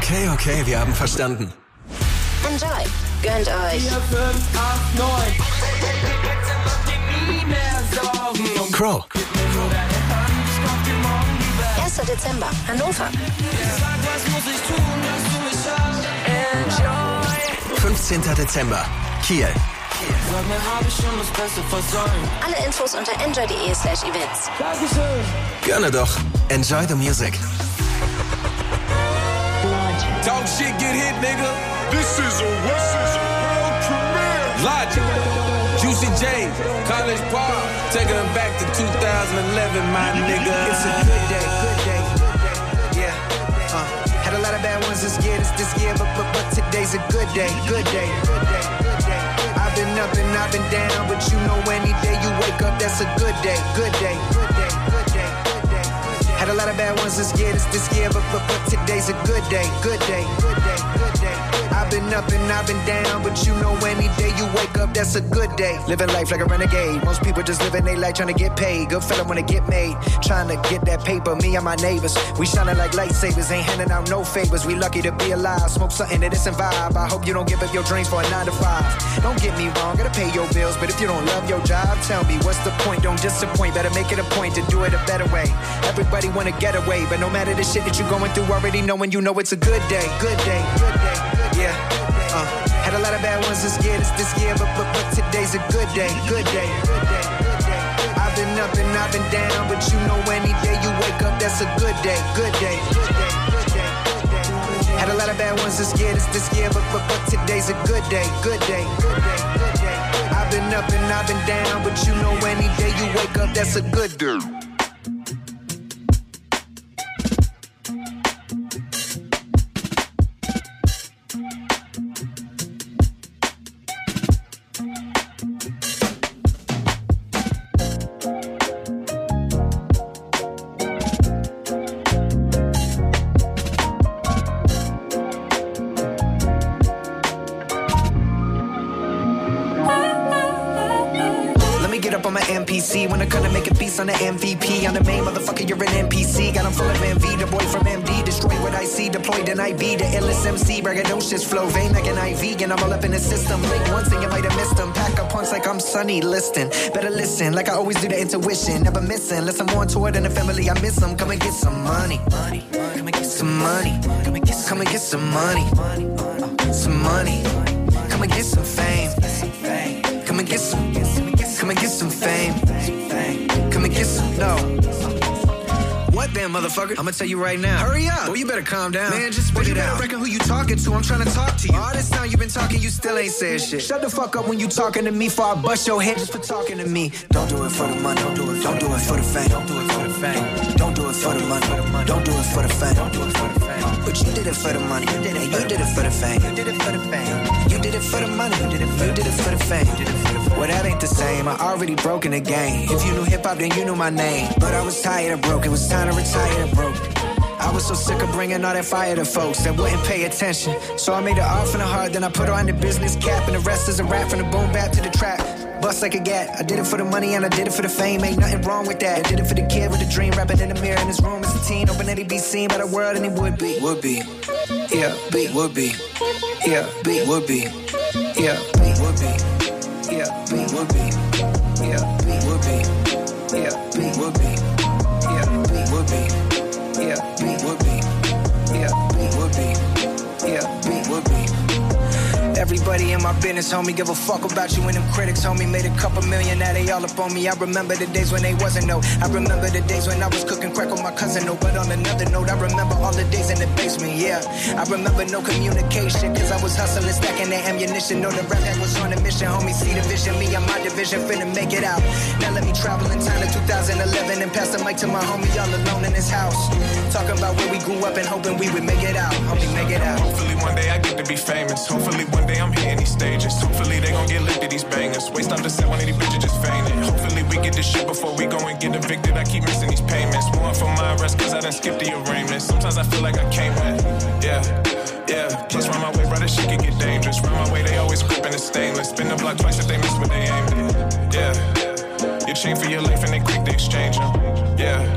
Okay, wir haben verstanden. Enjoy. Gönnt euch. 4, 5, 8, 9. Crow. 1. Dezember, Hannover. 15. Dezember, Kiel. Alle Infos unter enjoy.de/events. Gönne doch. Enjoy the music. Talk shit, get hit, nigga. This is a world premiere. Logic. Juicy J, College Park. Taking them back to 2011, my nigga. It's a good day. Yeah. Had a lot of bad ones this year, but today's a good day. I've been up and I've been down, but you know any day you wake up, that's a good day. Had a lot of bad ones this year, but today's a good day. I've been up and I've been down, but you know any day you wake up, that's a good day. Living life like a renegade. Most people just living their life trying to get paid. Good fella wanna get made, trying to get that paper. Me and my neighbors, we shining like lightsabers. Ain't handing out no favors. We lucky to be alive. Smoke something that isn't vibe. I hope you don't give up your dreams for a 9 to 5. Don't get me wrong, gotta pay your bills, but if you don't love your job, tell me what's the point? Don't disappoint. Better make it a point to do it a better way. Everybody wanna get away, but no matter the shit that you're going through, already knowing you know it's a good day. Yeah, had a lot of bad ones this year, but today's a good day. I've been up and I've been down, but you know any day you wake up, that's a good day. Had a lot of bad ones this year, but today's a good day. I've been up and I've been down, but you know any day you wake up, that's a good day. When I come to make a piece on the MVP, I'm the main motherfucker, you're an NPC. Got him full of envy, the boy from MD. Destroy what I see, deployed in IB. The illest MC, braggadocious flow, vein like an IV. And I'm all up in the system, blink once and you might have missed them. Pack up punch like I'm Sonny Liston. Better listen, like I always do the intuition. Never missing, unless I'm on tour, then the family, I miss them. Come and get some money. Come and get some money. Come and get some money. Some money. Come and get some fame. Come and get some fame. Come and get some What then, motherfucker? I'ma tell you right now. Hurry up. Boy, you better calm down. Man, just spit it out. Reckon who you talking to. I'm trying to talk to you. All this time you been talking, you still ain't said shit. Shut the fuck up when you talking to me, before I bust your head just for talking to me. Don't do it for the money. Don't do it for the fame. Don't do it for the fame. Don't do it for the money. Don't do it for the fame. Don't do it for the fame. But you did it for the money. You did it for the fame. You did it for the fame. You did it for the money. You did it for the fame. Well, that ain't the same. I already broke in the game. If you knew hip-hop, then you knew my name. But I was tired of broke. It was time to retire to broke. I was so sick of bringing all that fire to folks that wouldn't pay attention. So I made it off in the heart, then I put on the business cap. And the rest is a rap from the boom bap to the trap. Bust like a gat. I did it for the money and I did it for the fame. Ain't nothing wrong with that. I did it for the kid with the dream. Rapping in the mirror in his room as a teen. Hoping that he'd be seen by the world and he would be. Would be. Yeah, be. Would be. Yeah, be. Would be. Yeah, be. Would be. Yeah, be. Would be. Yeah, be. Would be. Yeah, be. Would be. Yeah, be. Would be. Yeah, be. Would be. Yeah, be. Would be. Yeah, be. Would be. Everybody in my business, homie, give a fuck about you and them critics, homie. Made a couple million, now they all up on me. I remember the days when they wasn't no. I remember the days when I was cooking crack with my cousin, no. But on another note, I remember all the days in the basement, yeah. I remember no communication, cause I was hustling, stacking that ammunition. Know the rap that was on a mission, homie. See the vision, me and my division finna make it out. Now let me travel in time to 2011 and pass the mic to my homie, all alone in his house. Talking about where we grew up and hoping we would make it out, homie, make it out. Hopefully one day I get to be famous. Hopefully one day I'm hitting these stages. Hopefully they gon' get lifted, these bangers. Waste time to set one of these bitches just fainted. Hopefully we get this shit before we go and get evicted. I keep missing these payments. One for my arrest cause I done skipped the arraignment. Sometimes I feel like I can't win. Yeah. Plus round my way, brother, shit can get dangerous. Round my way, they always gripping the stainless. Spin the block twice if they miss what they aimed at. Yeah. You chain for your life and they quick to exchange them. Yeah.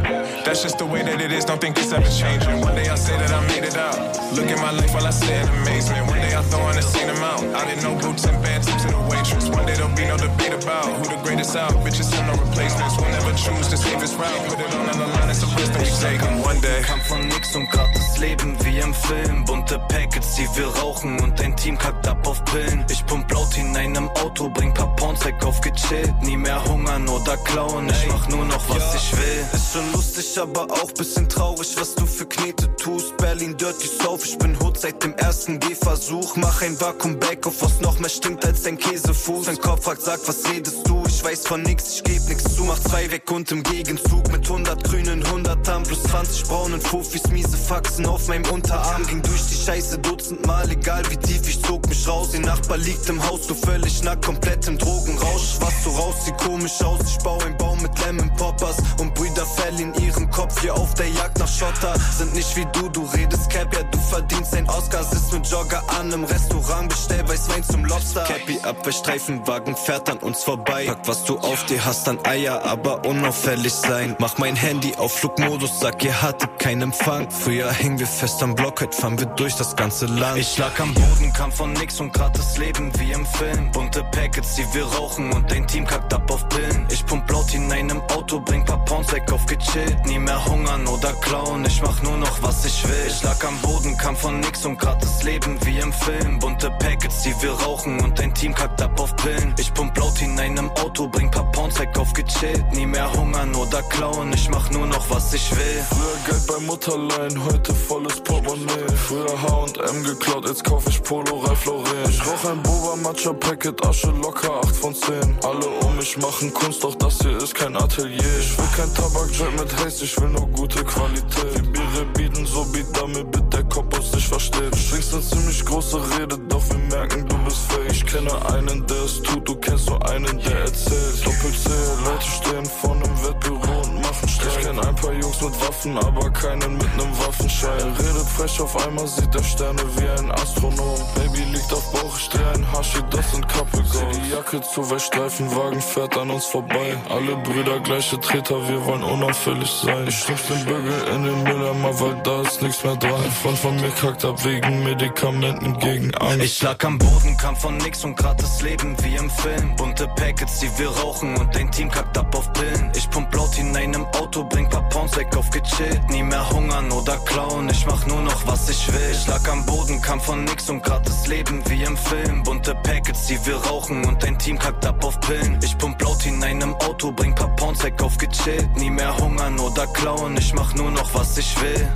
That's just the way that it is, don't think it's ever changing. One day I say that I made it out. Look at my life while I stay in amazement. One day I throw on a scene amount. Out in no boots and bad tips to the waitress. One day there'll be no debate about who the greatest out. Bitches have no replacements. We'll never choose the safest route. Put it on the line, it's a risk that we take. One day. Kam von nix und grad das Leben wie im Film. Bunte Packets, die wir rauchen und dein Team kackt ab auf Pillen. Ich pump laut hinein im Auto, bring paar Pounds weg auf gechillt. Nie mehr hungern oder klauen, ich mach nur noch was ich will. Ist schon lustig, aber auch bisschen traurig, was du für Knete tust. Berlin Dirty South, ich bin Hood seit dem ersten Gehversuch. Mach ein Vakuum-Back auf, was noch mehr stinkt als dein Käsefuß. Dein Kopf fragt, sag, was redest du? Ich weiß von nix, ich geb nix zu. Mach 2 weg und im Gegenzug mit 100 grünen 100ern plus 20 braunen Fufis. Miese Faxen auf meinem Unterarm. Ging durch die Scheiße dutzendmal, egal wie tief ich zog mich raus. Ihr Nachbar liegt im Haus, du völlig nackt, komplett im Drogenrausch. Was du raus, sieht komisch aus. Ich baue ein Baum mit Lemon Poppers und Brüder verlieren ihren Kopf hier auf der Jagd nach Schotter. Sind nicht wie du redest Cap, ja du verdienst ein Oscar. Sitzt mit Jogger an im Restaurant, bestell Weißwein zum Lobster. Cappy ab, Streifenwagen fährt an uns vorbei. Pack was du auf dir hast an Eier, aber unauffällig sein. Mach mein Handy auf Flugmodus, sag ihr hattet keinen Empfang. Früher hingen wir fest am Block, heute fahren wir durch das ganze Land. Ich lag am Boden, kam von nix und grad das Leben wie im Film. Bunte Packets, die wir rauchen und dein Team kackt ab auf Pillen. Ich pump laut hinein im Auto, bring paar Pounds weg auf gechillt. Nie mehr hungern oder klauen, ich mach nur noch was ich will. Ich lag am Boden, kam von nix und grad das Leben wie im Film. Bunte Packets, die wir rauchen und dein Team kackt ab auf Pillen. Ich pump laut hinein im Auto, bring paar Pounds weg auf gechillt. Nie mehr hungern oder klauen, ich mach nur noch was ich will. Früher Geld bei Mutterlein, heute volles Portemonnaie. Früher H&M geklaut, jetzt kauf ich Polo, Ralph Lauren. Ich rauch ein Boba Matcha Packet, Asche locker 8 von 10. Alle um mich machen Kunst, doch das hier ist kein Atelier. Ich will kein Tabakjoint mit Haze, ich will nur gute Qualität. Die Biere bieten so Beat, damit bitte der Kopf aus sich versteht. Du schwingst eine ziemlich große Rede, doch wir merken, du bist fake. Ich kenne einen, der es tut, du kennst nur einen, der erzählt. Doppel-C, Leute stehen vor einem Wettbüro und machen Streit. Ich kenn ein paar Jungs mit Waffen, aber keinen mit nem Waffenschein. Er redet frech, auf einmal sieht er Sterne wie ein Astronom. Baby liegt auf Bauch, ich dreh ein Hashi, das sind Couple Goals. Die Jacke zu, weil Streifenwagen fährt an uns vorbei. Alle Brüder, gleiche Treter, wir wollen unauffällig sein. Ich schnipp den Bügel in den Mülleimer, weil da ist nichts mehr dran. Freund von mir kackt ab wegen Medikamenten gegen Angst. Ich lag am Boden, kam von nix und grad das Leben wie im Film. Bunte Packets, die wir rauchen und dein Team kackt ab auf Pillen. Ich pump laut hinein im Auto, bring paar Pounds weg auf gechillt. Nie mehr hungern oder klauen, ich mach nur noch was ich will. Ich lag am Boden, kam von nix und grad das Leben wie im Film. Bunte Packets, die wir rauchen und dein Team kackt ab auf Pillen. Ich pump laut hinein im Auto, bring paar Pounds weg auf gechillt. Nie mehr hungern oder klauen, ich mach nur noch was ich will.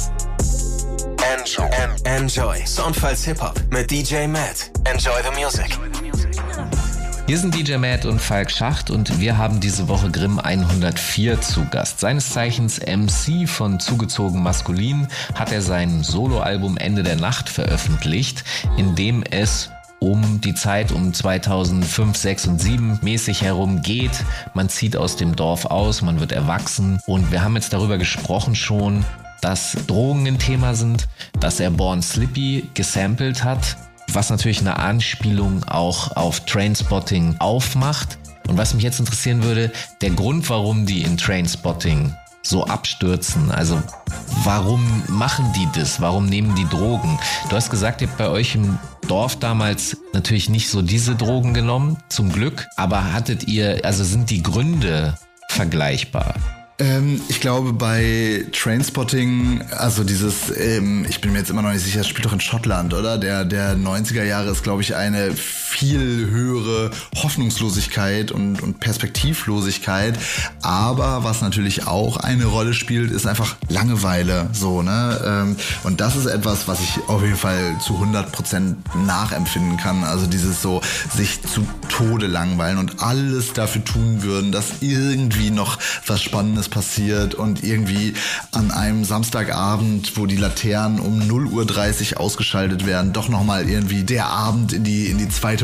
Enjoy. Soundfiles Hip-Hop mit DJ Matt. Enjoy the music. Hier sind DJ Matt und Falk Schacht und wir haben diese Woche Grimm 104 zu Gast. Seines Zeichens MC von Zugezogen Maskulin hat er sein Soloalbum Ende der Nacht veröffentlicht, in dem es um die Zeit um 2005, 6 und 7 mäßig herum geht. Man zieht aus dem Dorf aus, man wird erwachsen und wir haben jetzt darüber gesprochen schon, dass Drogen ein Thema sind, dass er Born Slippy gesampelt hat, was natürlich eine Anspielung auch auf Trainspotting aufmacht. Und was mich jetzt interessieren würde, der Grund, warum die in Trainspotting so abstürzen, also warum machen die das, warum nehmen die Drogen? Du hast gesagt, ihr habt bei euch im Dorf damals natürlich nicht so diese Drogen genommen, zum Glück, aber sind die Gründe vergleichbar? Ich glaube bei Trainspotting, also dieses, ich bin mir jetzt immer noch nicht sicher, das spielt doch in Schottland, oder? Der 90er Jahre ist, glaube ich, eine viel höhere Hoffnungslosigkeit und Perspektivlosigkeit. Aber was natürlich auch eine Rolle spielt, ist einfach Langeweile, so, ne? Und das ist etwas, was ich auf jeden Fall zu 100% nachempfinden kann. Also dieses so, sich zu Tode langweilen und alles dafür tun würden, dass irgendwie noch was Spannendes passiert und irgendwie an einem Samstagabend, wo die Laternen um 0:30 Uhr ausgeschaltet werden, doch nochmal irgendwie der Abend in die zweite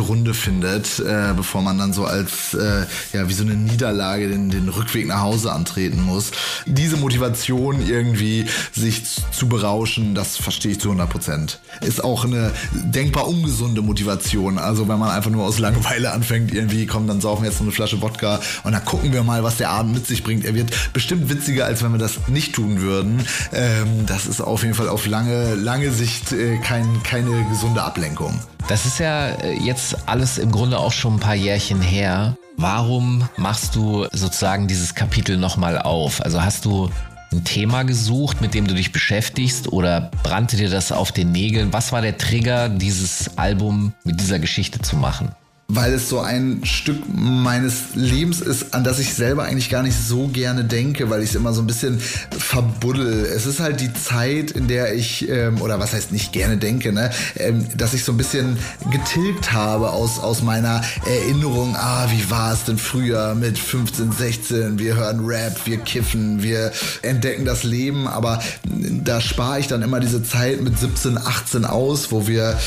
Runde findet, bevor man dann so als wie so eine Niederlage den Rückweg nach Hause antreten muss. Diese Motivation irgendwie, sich zu berauschen, das verstehe ich zu 100%. Ist auch eine denkbar ungesunde Motivation. Also wenn man einfach nur aus Langeweile anfängt, irgendwie, komm, dann saufen wir jetzt noch eine Flasche Wodka und dann gucken wir mal, was der Abend mit sich bringt. Er wird bestimmt witziger, als wenn wir das nicht tun würden. Das ist auf jeden Fall auf lange Sicht keine gesunde Ablenkung. Das ist ja jetzt alles im Grunde auch schon ein paar Jährchen her. Warum machst du sozusagen dieses Kapitel nochmal auf? Also hast du ein Thema gesucht, mit dem du dich beschäftigst, oder brannte dir das auf den Nägeln? Was war der Trigger, dieses Album mit dieser Geschichte zu machen? Weil es so ein Stück meines Lebens ist, an das ich selber eigentlich gar nicht so gerne denke, weil ich es immer so ein bisschen verbuddel. Es ist halt die Zeit, in der ich, oder was heißt nicht gerne denke, ne, dass ich so ein bisschen getilgt habe aus meiner Erinnerung. Wie war es denn früher mit 15, 16? Wir hören Rap, wir kiffen, wir entdecken das Leben, aber da spare ich dann immer diese Zeit mit 17, 18 aus, wo wir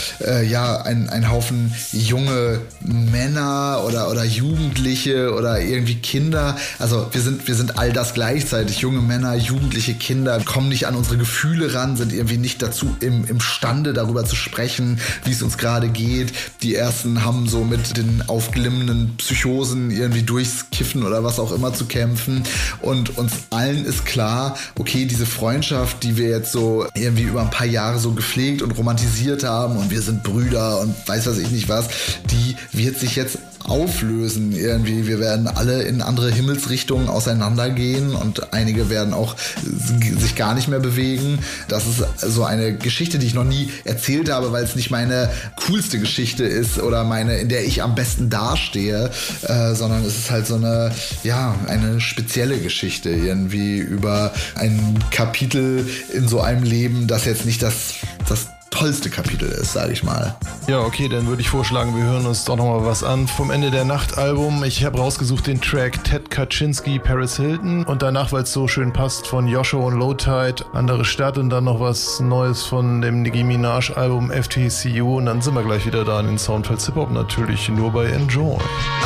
ein Haufen junge Männer oder Jugendliche oder irgendwie Kinder, also wir sind all das gleichzeitig, junge Männer, jugendliche Kinder, kommen nicht an unsere Gefühle ran, sind irgendwie nicht dazu imstande, darüber zu sprechen, wie es uns gerade geht. Die ersten haben so mit den aufglimmenden Psychosen irgendwie durchs Kiffen oder was auch immer zu kämpfen, und uns allen ist klar, okay, diese Freundschaft, die wir jetzt so irgendwie über ein paar Jahre so gepflegt und romantisiert haben und wir sind Brüder und weiß was ich nicht was, die wird sich jetzt auflösen irgendwie. Wir werden alle in andere Himmelsrichtungen auseinandergehen und einige werden auch sich gar nicht mehr bewegen. Das ist so eine Geschichte, die ich noch nie erzählt habe, weil es nicht meine coolste Geschichte ist oder meine, in der ich am besten dastehe, sondern es ist halt so eine spezielle Geschichte irgendwie über ein Kapitel in so einem Leben, das jetzt nicht das tollste Kapitel ist, sage ich mal. Ja, okay, dann würde ich vorschlagen, wir hören uns doch nochmal was an vom Ende der Nacht Album. Ich habe rausgesucht den Track Ted Kaczynski, Paris Hilton, und danach, weil es so schön passt, von Joshua und Low Tide, Andere Stadt, und dann noch was Neues von dem Nicki Minaj Album FTCU, und dann sind wir gleich wieder da in den Soundfiles Hip-Hop, natürlich nur bei Enjoy.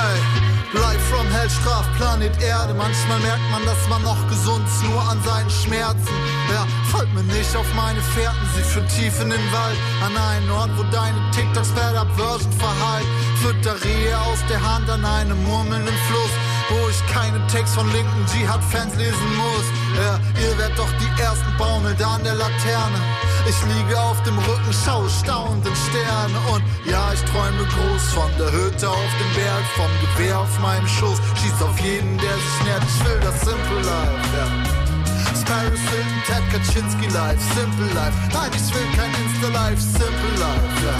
Live from Hell straft Planet Erde. Manchmal merkt man, dass man noch gesund ist, nur an seinen Schmerzen. Ja, folgt mir nicht auf meine Fährten, sie führt tief in den Wald. An einen Ort, wo deine TikToks Fed-Up-Version verhallt. Fütter Rehe aus der Hand an einem murmelnden Fluss, wo ich keine Text von linken Dschihad-Fans lesen muss. Ja, ihr werdet doch die ersten baumeln da an der Laterne. Ich liege auf dem Rücken, schaue staunend in Sterne. Und ja, ich träume groß von der Hütte auf dem Berg, vom Gewehr auf meinem Schoß. Schieß auf jeden, der sich nährt, ich will das Simple Life, ja. Paris Hilton, Ted Kaczynski Life, Simple Life. Nein, ich will kein Insta-Life, Simple Life, ja.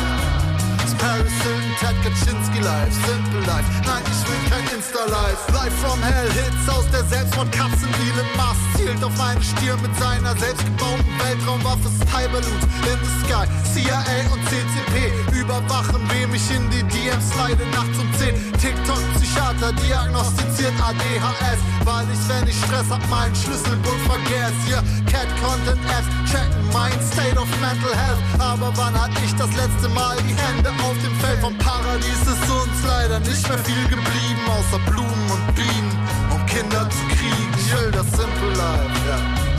Paris Hilton, Ted Kaczynski Life, Simple Life. Nein, ich will kein Insta-Life. Live from Hell, Hits aus der Selbstmordkapsel. Elon Musk zielt auf meine Stirn mit seiner selbstgebauten Weltraumwaffe. Cyberloot in the Sky. CIA und CCP überwachen, wem ich in die DMs slide nachts um 10. TikTok-Psychiater diagnostiziert ADHS, weil ich, wenn ich Stress hab, meinen Schlüsselbund vergesse. Hier, Cat-Content-Apps checken mein State of Mental Health. Aber wann hatte ich das letzte Mal die Hände auf dem Feld vom Paradies? Ist uns leider nicht mehr viel geblieben, außer Blumen und Bienen, um Kinder zu kriegen. Ich will das Simple Life, ja.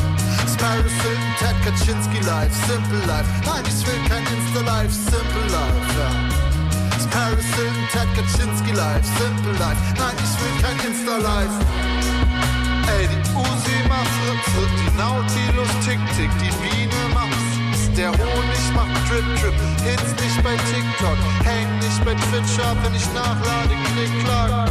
Paris Hilton, Ted Kaczynski Life, Simple Life. Nein, ich will kein Insta-Life, Simple Life, ja. Paris Hilton, Ted Kaczynski Life, Simple Life. Nein, ich will kein Insta-Life. Ey, die Uzi macht Rip, die Nautilus Tick-Tick, die Biene macht's. Der Honig macht Drip-Drip, Hits nicht bei TikTok, häng nicht bei Twitch ab, wenn ich nachlade, klick-klack.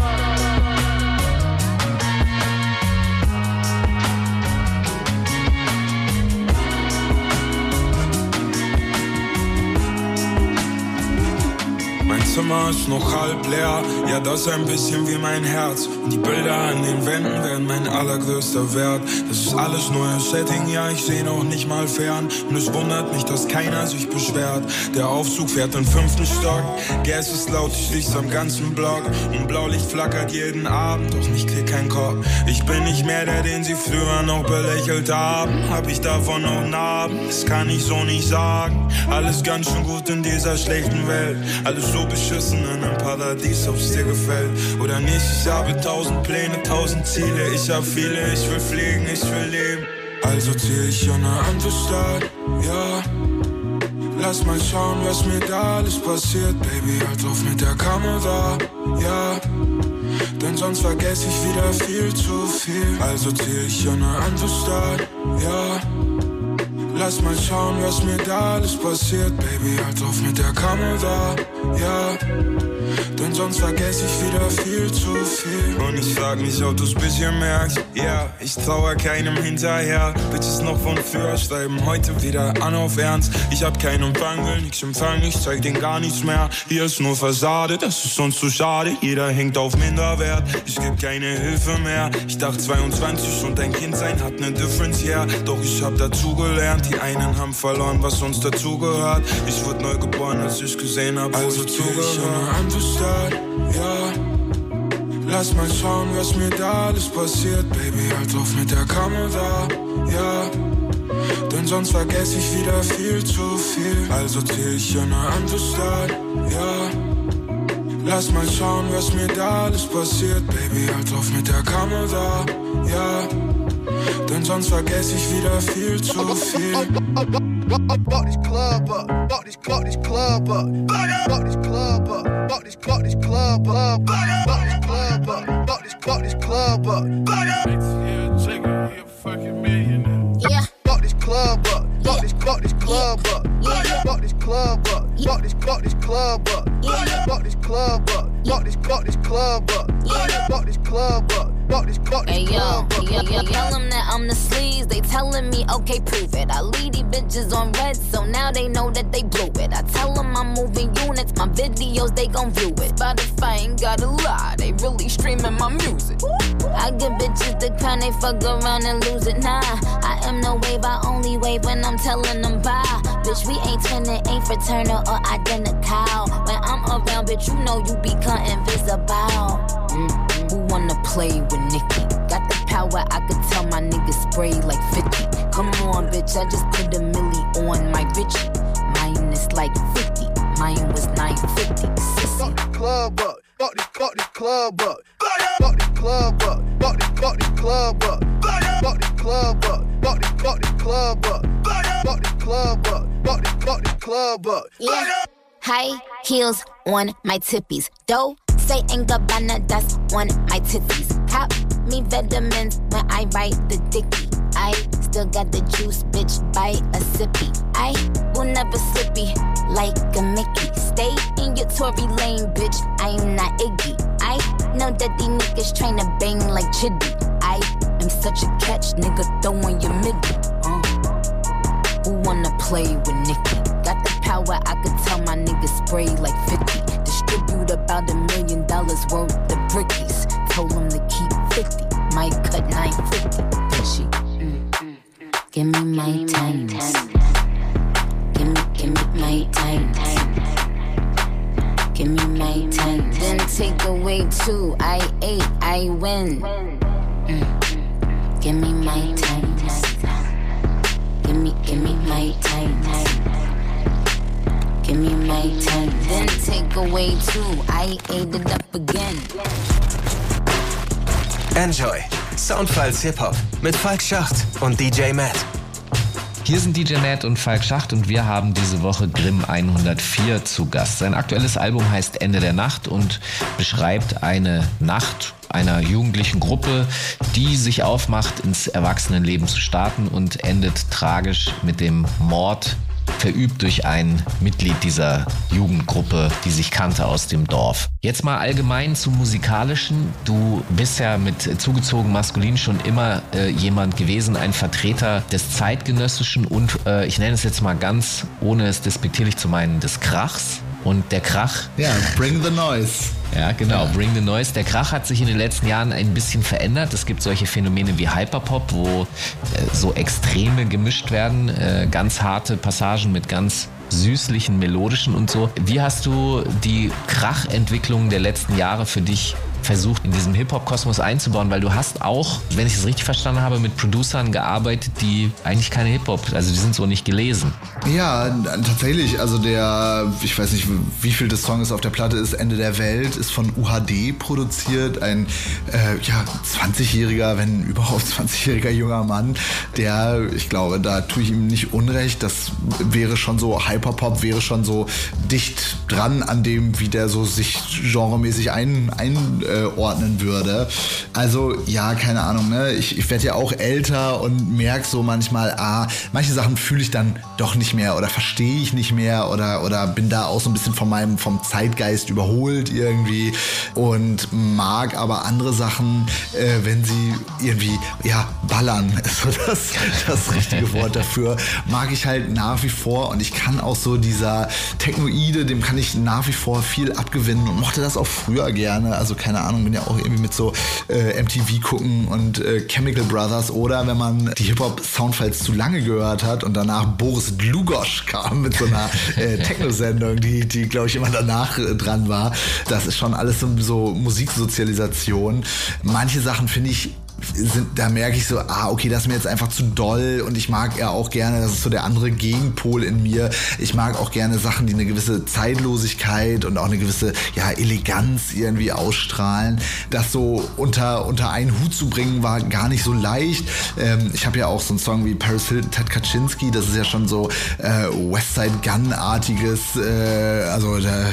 Zimmer ist noch halb leer, ja das ist ein bisschen wie mein Herz. Und die Bilder an den Wänden werden mein allergrößter Wert. Das ist alles neues Setting, ja ich seh noch nicht mal fern. Und es wundert mich, dass keiner sich beschwert. Der Aufzug fährt im 5. Stock, Gas ist laut, ich riech's am ganzen Block. Und Blaulicht flackert jeden Abend, doch ich krieg keinen Korb. Ich bin nicht mehr der, den sie früher noch belächelt haben. Hab ich davon noch Narben, das kann ich so nicht sagen. Alles ganz schön gut in dieser schlechten Welt, alles so bescheuert, Schüssen in einem Paradies, ob's dir gefällt oder nicht. Ich habe 1000 Pläne, 1000 Ziele. Ich hab viele, ich will fliegen, ich will leben. Also zieh ich in eine andere Stadt, ja. Lass mal schauen, was mir da alles passiert, Baby, halt auf mit der Kamera, ja. Denn sonst vergess ich wieder viel zu viel. Also zieh ich in eine andere Stadt, ja. Lass mal schauen, was mir da alles passiert, Baby, halt auf mit der Kamera, ja. Denn sonst vergess ich wieder viel zu viel. Und ich frag mich, ob du's bisschen merkst, ja. Ich trauer keinem hinterher. Bitches noch von früher schreiben heute wieder an auf Ernst. Ich hab keinen Empfang, will nix empfangen, ich zeig denen gar nichts mehr. Hier ist nur Fassade, das ist uns zu schade. Jeder hängt auf Minderwert, ich geb keine Hilfe mehr. Ich dachte 22 und ein Kind sein hat ne Difference, yeah. Doch ich hab dazugelernt, die einen haben verloren, was uns dazugehört. Ich wurde neu geboren, als ich gesehen hab, also zugehört. Stadt, ja. Lass mal schauen, was mir da alles passiert, Baby, halt auf mit der Kamera, ja. Denn sonst vergess ich wieder viel zu viel. Also zieh ich in eine andere Stadt, ja. Lass mal schauen, was mir da alles passiert, Baby, halt auf mit der Kamera, ja. Denn sonst vergess ich wieder viel zu viel. Fuck this club up, fuck this club up, fuck this club up, fuck this club up, fuck this club up, fuck this club up. Yeah. Fuck this club up, fuck this club up, fuck this club up, fuck this club up, fuck this club up, fuck this club up, fuck this club up, fuck this club up. Hey yo, tell them that I'm the sleaze. They telling me, okay, prove it. I lead these bitches on red, so now they know that they blew it. I tell them I'm moving units, my videos, they gon' view it. Spotify ain't gotta lie, they really streaming my music. I give bitches the kind, they fuck around and lose it. Nah, I am no wave, I only wave when I'm telling them bye. Bitch, we ain't twinning, ain't fraternal or identical. When I'm around, bitch, you know you become invisible. Who wanna play with Nicki? Got the power, I could tell my niggas spray like 50. Come on, bitch, I just put a milli on my Richie. Mine is like 50, mine was 950. Fuck the club up, fuck this club up, fuck this club up, fuck this club up, fuck this club up, fuck this club up, fuck this club up, fuck this club up. Yeah, high heels on my tippies. Dough. Say ain't Gabbana, that's on my titties. Cop me vitamins when I write the dicky. I still got the juice, bitch, by a sippy. I will never slippy like a Mickey. Stay in your Tory lane, bitch, I'm not Iggy. I know that these niggas tryna bang like Chiddy. I am such a catch, nigga, throwing your middle. Who wanna play with Nicki? Got the power, I could tell my niggas spray like 50. Distribute about $1 million worth of brickies. Told them to keep 50, might cut 950. Pushy. Give me my tens. Give me my tens. Give me my tens. Then take away 2, I 8, I win. Give me my tens. Give me my tens. Give me my 10, then take away 2, I ate it up again. Enjoy. Soundfiles Hip-Hop mit Falk Schacht und DJ Matt. Hier sind DJ Matt und Falk Schacht und wir haben diese Woche Grimm 104 zu Gast. Sein aktuelles Album heißt Ende der Nacht und beschreibt eine Nacht einer jugendlichen Gruppe, die sich aufmacht, ins Erwachsenenleben zu starten und endet tragisch mit dem Mord, verübt durch ein Mitglied dieser Jugendgruppe, die sich kannte aus dem Dorf. Jetzt mal allgemein zum Musikalischen. Du bist ja mit Zugezogen Maskulin schon immer jemand gewesen, ein Vertreter des Zeitgenössischen und ich nenne es jetzt mal ganz, ohne es despektierlich zu meinen, des Krachs. Und der Krach... Ja, bring the noise. Ja, genau, Bring the Noise. Der Krach hat sich in den letzten Jahren ein bisschen verändert. Es gibt solche Phänomene wie Hyperpop, wo so Extreme gemischt werden, ganz harte Passagen mit ganz süßlichen, melodischen und so. Wie hast du die Krachentwicklung der letzten Jahre für dich versucht, in diesem Hip-Hop-Kosmos einzubauen, weil du hast auch, wenn ich es richtig verstanden habe, mit Producern gearbeitet, die eigentlich keine Hip-Hop, also die sind so nicht gelesen. Ja, tatsächlich, also ich weiß nicht, wie viel des Songs auf der Platte ist, Ende der Welt, ist von UHD produziert, ein 20-jähriger, wenn überhaupt 20-jähriger junger Mann, der, ich glaube, da tue ich ihm nicht unrecht, das wäre schon so, Hyperpop wäre schon so dicht dran an dem, wie der so sich genremäßig einordnen würde. Also, ja, keine Ahnung, ne? Ich werde ja auch älter und merke so manchmal, manche Sachen fühle ich dann doch nicht mehr oder verstehe ich nicht mehr oder bin da auch so ein bisschen vom Zeitgeist überholt irgendwie und mag aber andere Sachen, wenn sie irgendwie, ballern, ist so das richtige Wort dafür, mag ich halt nach wie vor und ich kann auch so dieser Technoide, dem kann ich nach wie vor viel abgewinnen und mochte das auch früher gerne, also keine Ahnung, bin ja auch irgendwie mit so MTV gucken und Chemical Brothers oder wenn man die Hip-Hop-Soundfiles zu lange gehört hat und danach Boris Dlugosch kam mit so einer Techno-Sendung, die glaube ich immer danach dran war. Das ist schon alles so Musiksozialisation. Manche Sachen finde ich da merke ich so, okay, das ist mir jetzt einfach zu doll und ich mag ja auch gerne, das ist so der andere Gegenpol in mir, ich mag auch gerne Sachen, die eine gewisse Zeitlosigkeit und auch eine gewisse Eleganz irgendwie ausstrahlen. Das so unter einen Hut zu bringen, war gar nicht so leicht. Ich habe ja auch so einen Song wie Paris Hilton, Ted Kaczynski, das ist ja schon so Westside Gun-artiges, also da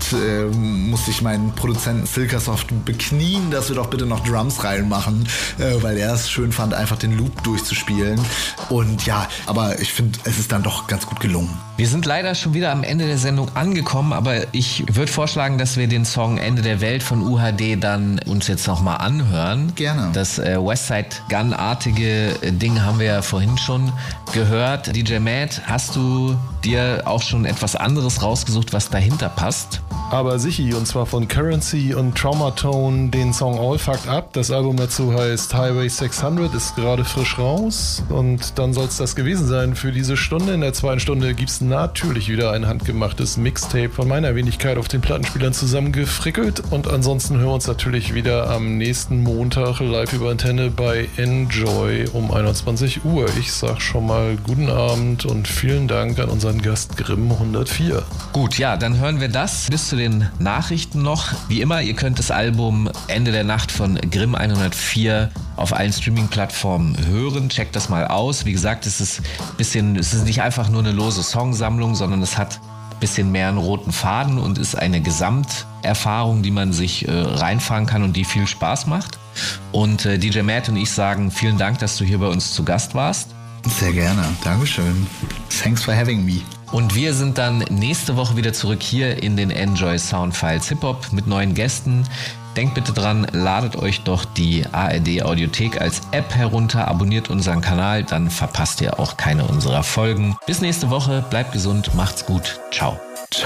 musste ich meinen Produzenten Silkasoft beknien, dass wir doch bitte noch Drums reinmachen, weil er es schön fand, einfach den Loop durchzuspielen. Und aber ich finde, es ist dann doch ganz gut gelungen. Wir sind leider schon wieder am Ende der Sendung angekommen, aber ich würde vorschlagen, dass wir den Song Ende der Welt von UHD dann uns jetzt nochmal anhören. Gerne. Das Westside Gun-artige Ding haben wir ja vorhin schon gehört. DJ Matt, hast du dir auch schon etwas anderes rausgesucht, was dahinter passt? Aber sicher, und zwar von Currency und Traumatone, den Song All Fucked Up. Das Album dazu heißt Highway 600, ist gerade frisch raus. Und dann soll es das gewesen sein für diese Stunde. In der zweiten Stunde gibt es natürlich wieder ein handgemachtes Mixtape von meiner Wenigkeit auf den Plattenspielern zusammengefrickelt. Und ansonsten hören wir uns natürlich wieder am nächsten Montag live über Antenne bei Enjoy um 21 Uhr. Ich sag schon mal guten Abend und vielen Dank an unseren Gast Grimm 104. Gut, ja, dann hören wir das. Bis zu den Nachrichten noch. Wie immer, ihr könnt das Album Ende der Nacht von Grimm 104 auf allen Streaming-Plattformen hören. Checkt das mal aus. Wie gesagt, es ist nicht einfach nur eine lose Songsammlung, sondern es hat ein bisschen mehr einen roten Faden und ist eine Gesamterfahrung, die man sich reinfahren kann und die viel Spaß macht. Und DJ Matt und ich sagen vielen Dank, dass du hier bei uns zu Gast warst. Sehr gerne. Dankeschön. Thanks for having me. Und wir sind dann nächste Woche wieder zurück hier in den Enjoy Soundfiles Hip-Hop mit neuen Gästen. Denkt bitte dran, ladet euch doch die ARD Audiothek als App herunter, abonniert unseren Kanal, dann verpasst ihr auch keine unserer Folgen. Bis nächste Woche, bleibt gesund, macht's gut, ciao.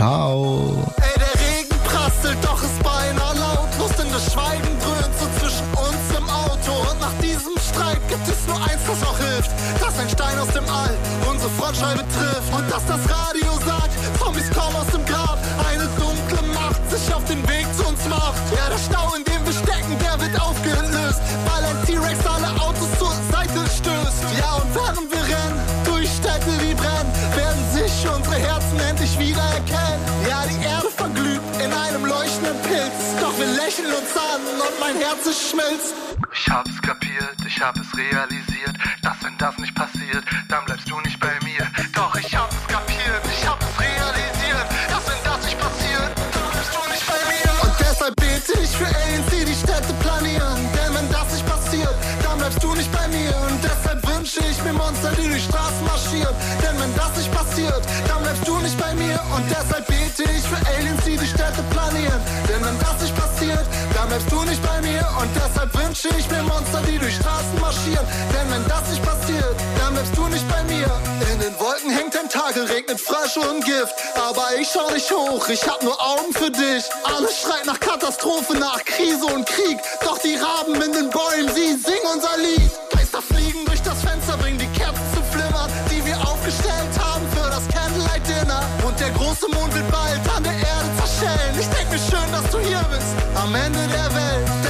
Ciao. Ey, der Regen prasselt, doch ist beinahe laut. Lust in das Schweigen dröhnt so zwischen uns im Auto. Und nach diesem Streit gibt es nur eins, das noch hilft. Dass ein Stein aus dem All unsere Frontscheibe trifft. Und dass das Radio sagt, Zombies kommen aus dem Grab. Eine dunkle Macht sich auf den Weg zu uns macht. Ja, der Stau, in dem wir stecken, der wird aufgelöst, weil ein T-Rex alle Autos zur Seite stößt. Ja, und während wir rennen, durch Städte, die brennen, werden sich unsere Herzen endlich wiedererkennen. Ja, die Erde verglüht in einem leuchtenden Pilz. Doch wir lächeln uns an und mein Herz ist schmilzt. Ich hab's kapiert, ich hab es realisiert, dass wenn das nicht passiert, dann bleibst du nicht bei mir. Doch ich hab's kapiert, ich hab es realisiert, dass wenn das nicht passiert, dann bleibst du nicht bei mir. Und deshalb bete ich für Aliens, die die Städte planieren. Denn wenn das nicht passiert, dann bleibst du nicht bei mir. Und deshalb wünsche ich mir Monster, die durch Straßen marschieren. Denn wenn das nicht passiert, dann bleibst du nicht bei mir. Und deshalb bete ich für Aliens, die die Städte planieren. Denn wenn das nicht passiert, dann bleibst du nicht bei mir. Und deshalb wünsche ich mir Monster, die durch Straßen marschieren. Denn wenn das nicht passiert, dann bleibst du nicht bei mir. In den Wolken hängt ein Tagel, regnet Frösche und Gift. Aber ich schau nicht hoch, ich hab nur Augen für dich. Alles schreit nach Katastrophe, nach Krise und Krieg. Doch die Raben in den Bäumen, sie singen unser Lied. Geister fliegen durch das Fenster, bringen die Kerzen zu flimmern, die wir aufgestellt haben für das Candlelight Dinner. Und der große Mond wird bald an der Erde zerschellen. Ich denk mir schön, dass du hier bist, am Ende der Welt.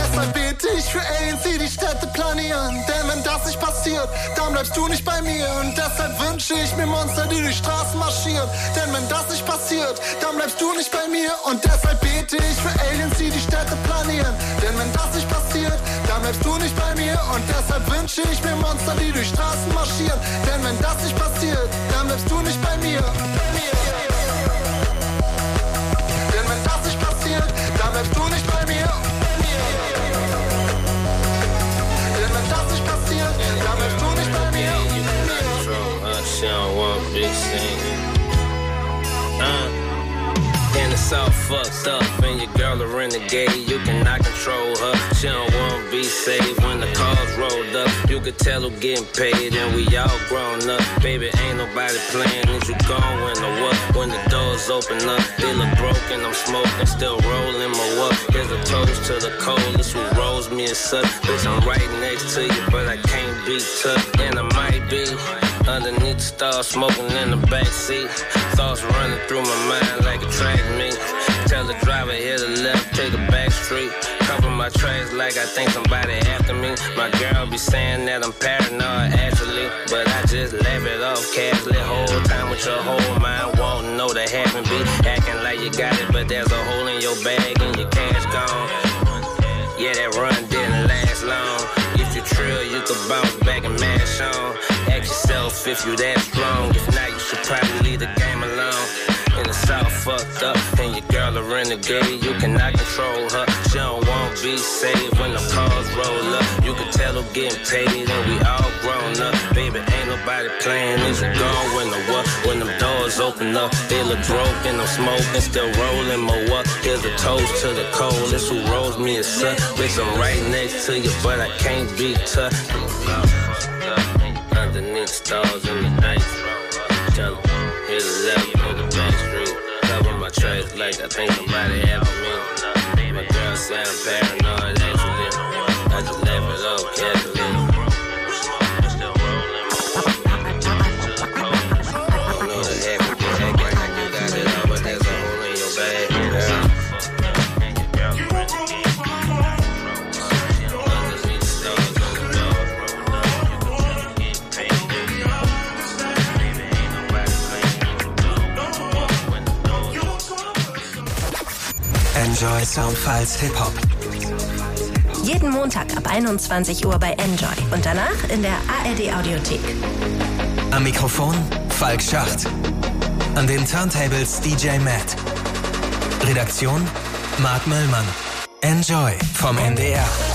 passiert, dann bleibst du nicht bei mir. Und deshalb wünsche ich mir Monster, die durch Straßen marschieren. Denn wenn das nicht passiert, dann bleibst du nicht bei mir. Und deshalb bete ich für Aliens, die die Städte planieren. Denn wenn das nicht passiert, dann bleibst du nicht bei mir. Und deshalb wünsche ich mir Monster, die durch Straßen marschieren. Denn wenn das nicht passiert, dann bleibst du nicht bei mir. Denn wenn das nicht passiert, dann bleibst du nicht bei mir. Denn wenn das nicht passiert, dann bleibst du nicht bei mir. She don't want big scene. And it's all fucked up, and your girl a renegade, you cannot control her. She don't wanna be safe when the cars rolled up. You could tell who getting paid, and we all grown up. Baby, ain't nobody playing, is you gone when the what? When the doors open up, they look broken, I'm smoking, still rolling my what? Here's a toast to the coldest who rolls me and such. Bitch, I'm right next to you, but I can't be touched, and I might be underneath the stars, smoking in the backseat. Thoughts running through my mind like a track meet. Tell the driver hit the left, take a back street. Cover my tracks like I think somebody after me. My girl be saying that I'm paranoid actually, but I just laugh it off casually. Whole time with your whole mind, won't know the happen be acting like you got it, but there's a hole in your bag and your cash gone. Yeah, that run didn't last long. If you trill, you could bounce back and mash on. Ask yourself if you that strong. If not, you should probably leave the game alone. And it's all fucked up, and your girl a renegade, you cannot control her. She don't want to be saved when the cars roll up. You can tell who getting paid, and we all grown up. Baby, ain't nobody playing, is you gone when the what? When them doors open up, they look broken, I'm smoking, still rolling my what? Here's a toast to the coldest who rolls me a sun. Bitch, I'm right next to you, but I can't be touched. Underneath stars in the night. Tell them, here's the left, here's the back street. Cover my tracks like I think somebody after me. My girl say I'm paranoid actually. I just laugh it off casually. Enjoy Soundfiles Hip-Hop. Jeden Montag ab 21 Uhr bei Enjoy und danach in der ARD-Audiothek. Am Mikrofon Falk Schacht. An den Turntables DJ Matt. Redaktion Marc Möllmann. Enjoy vom NDR.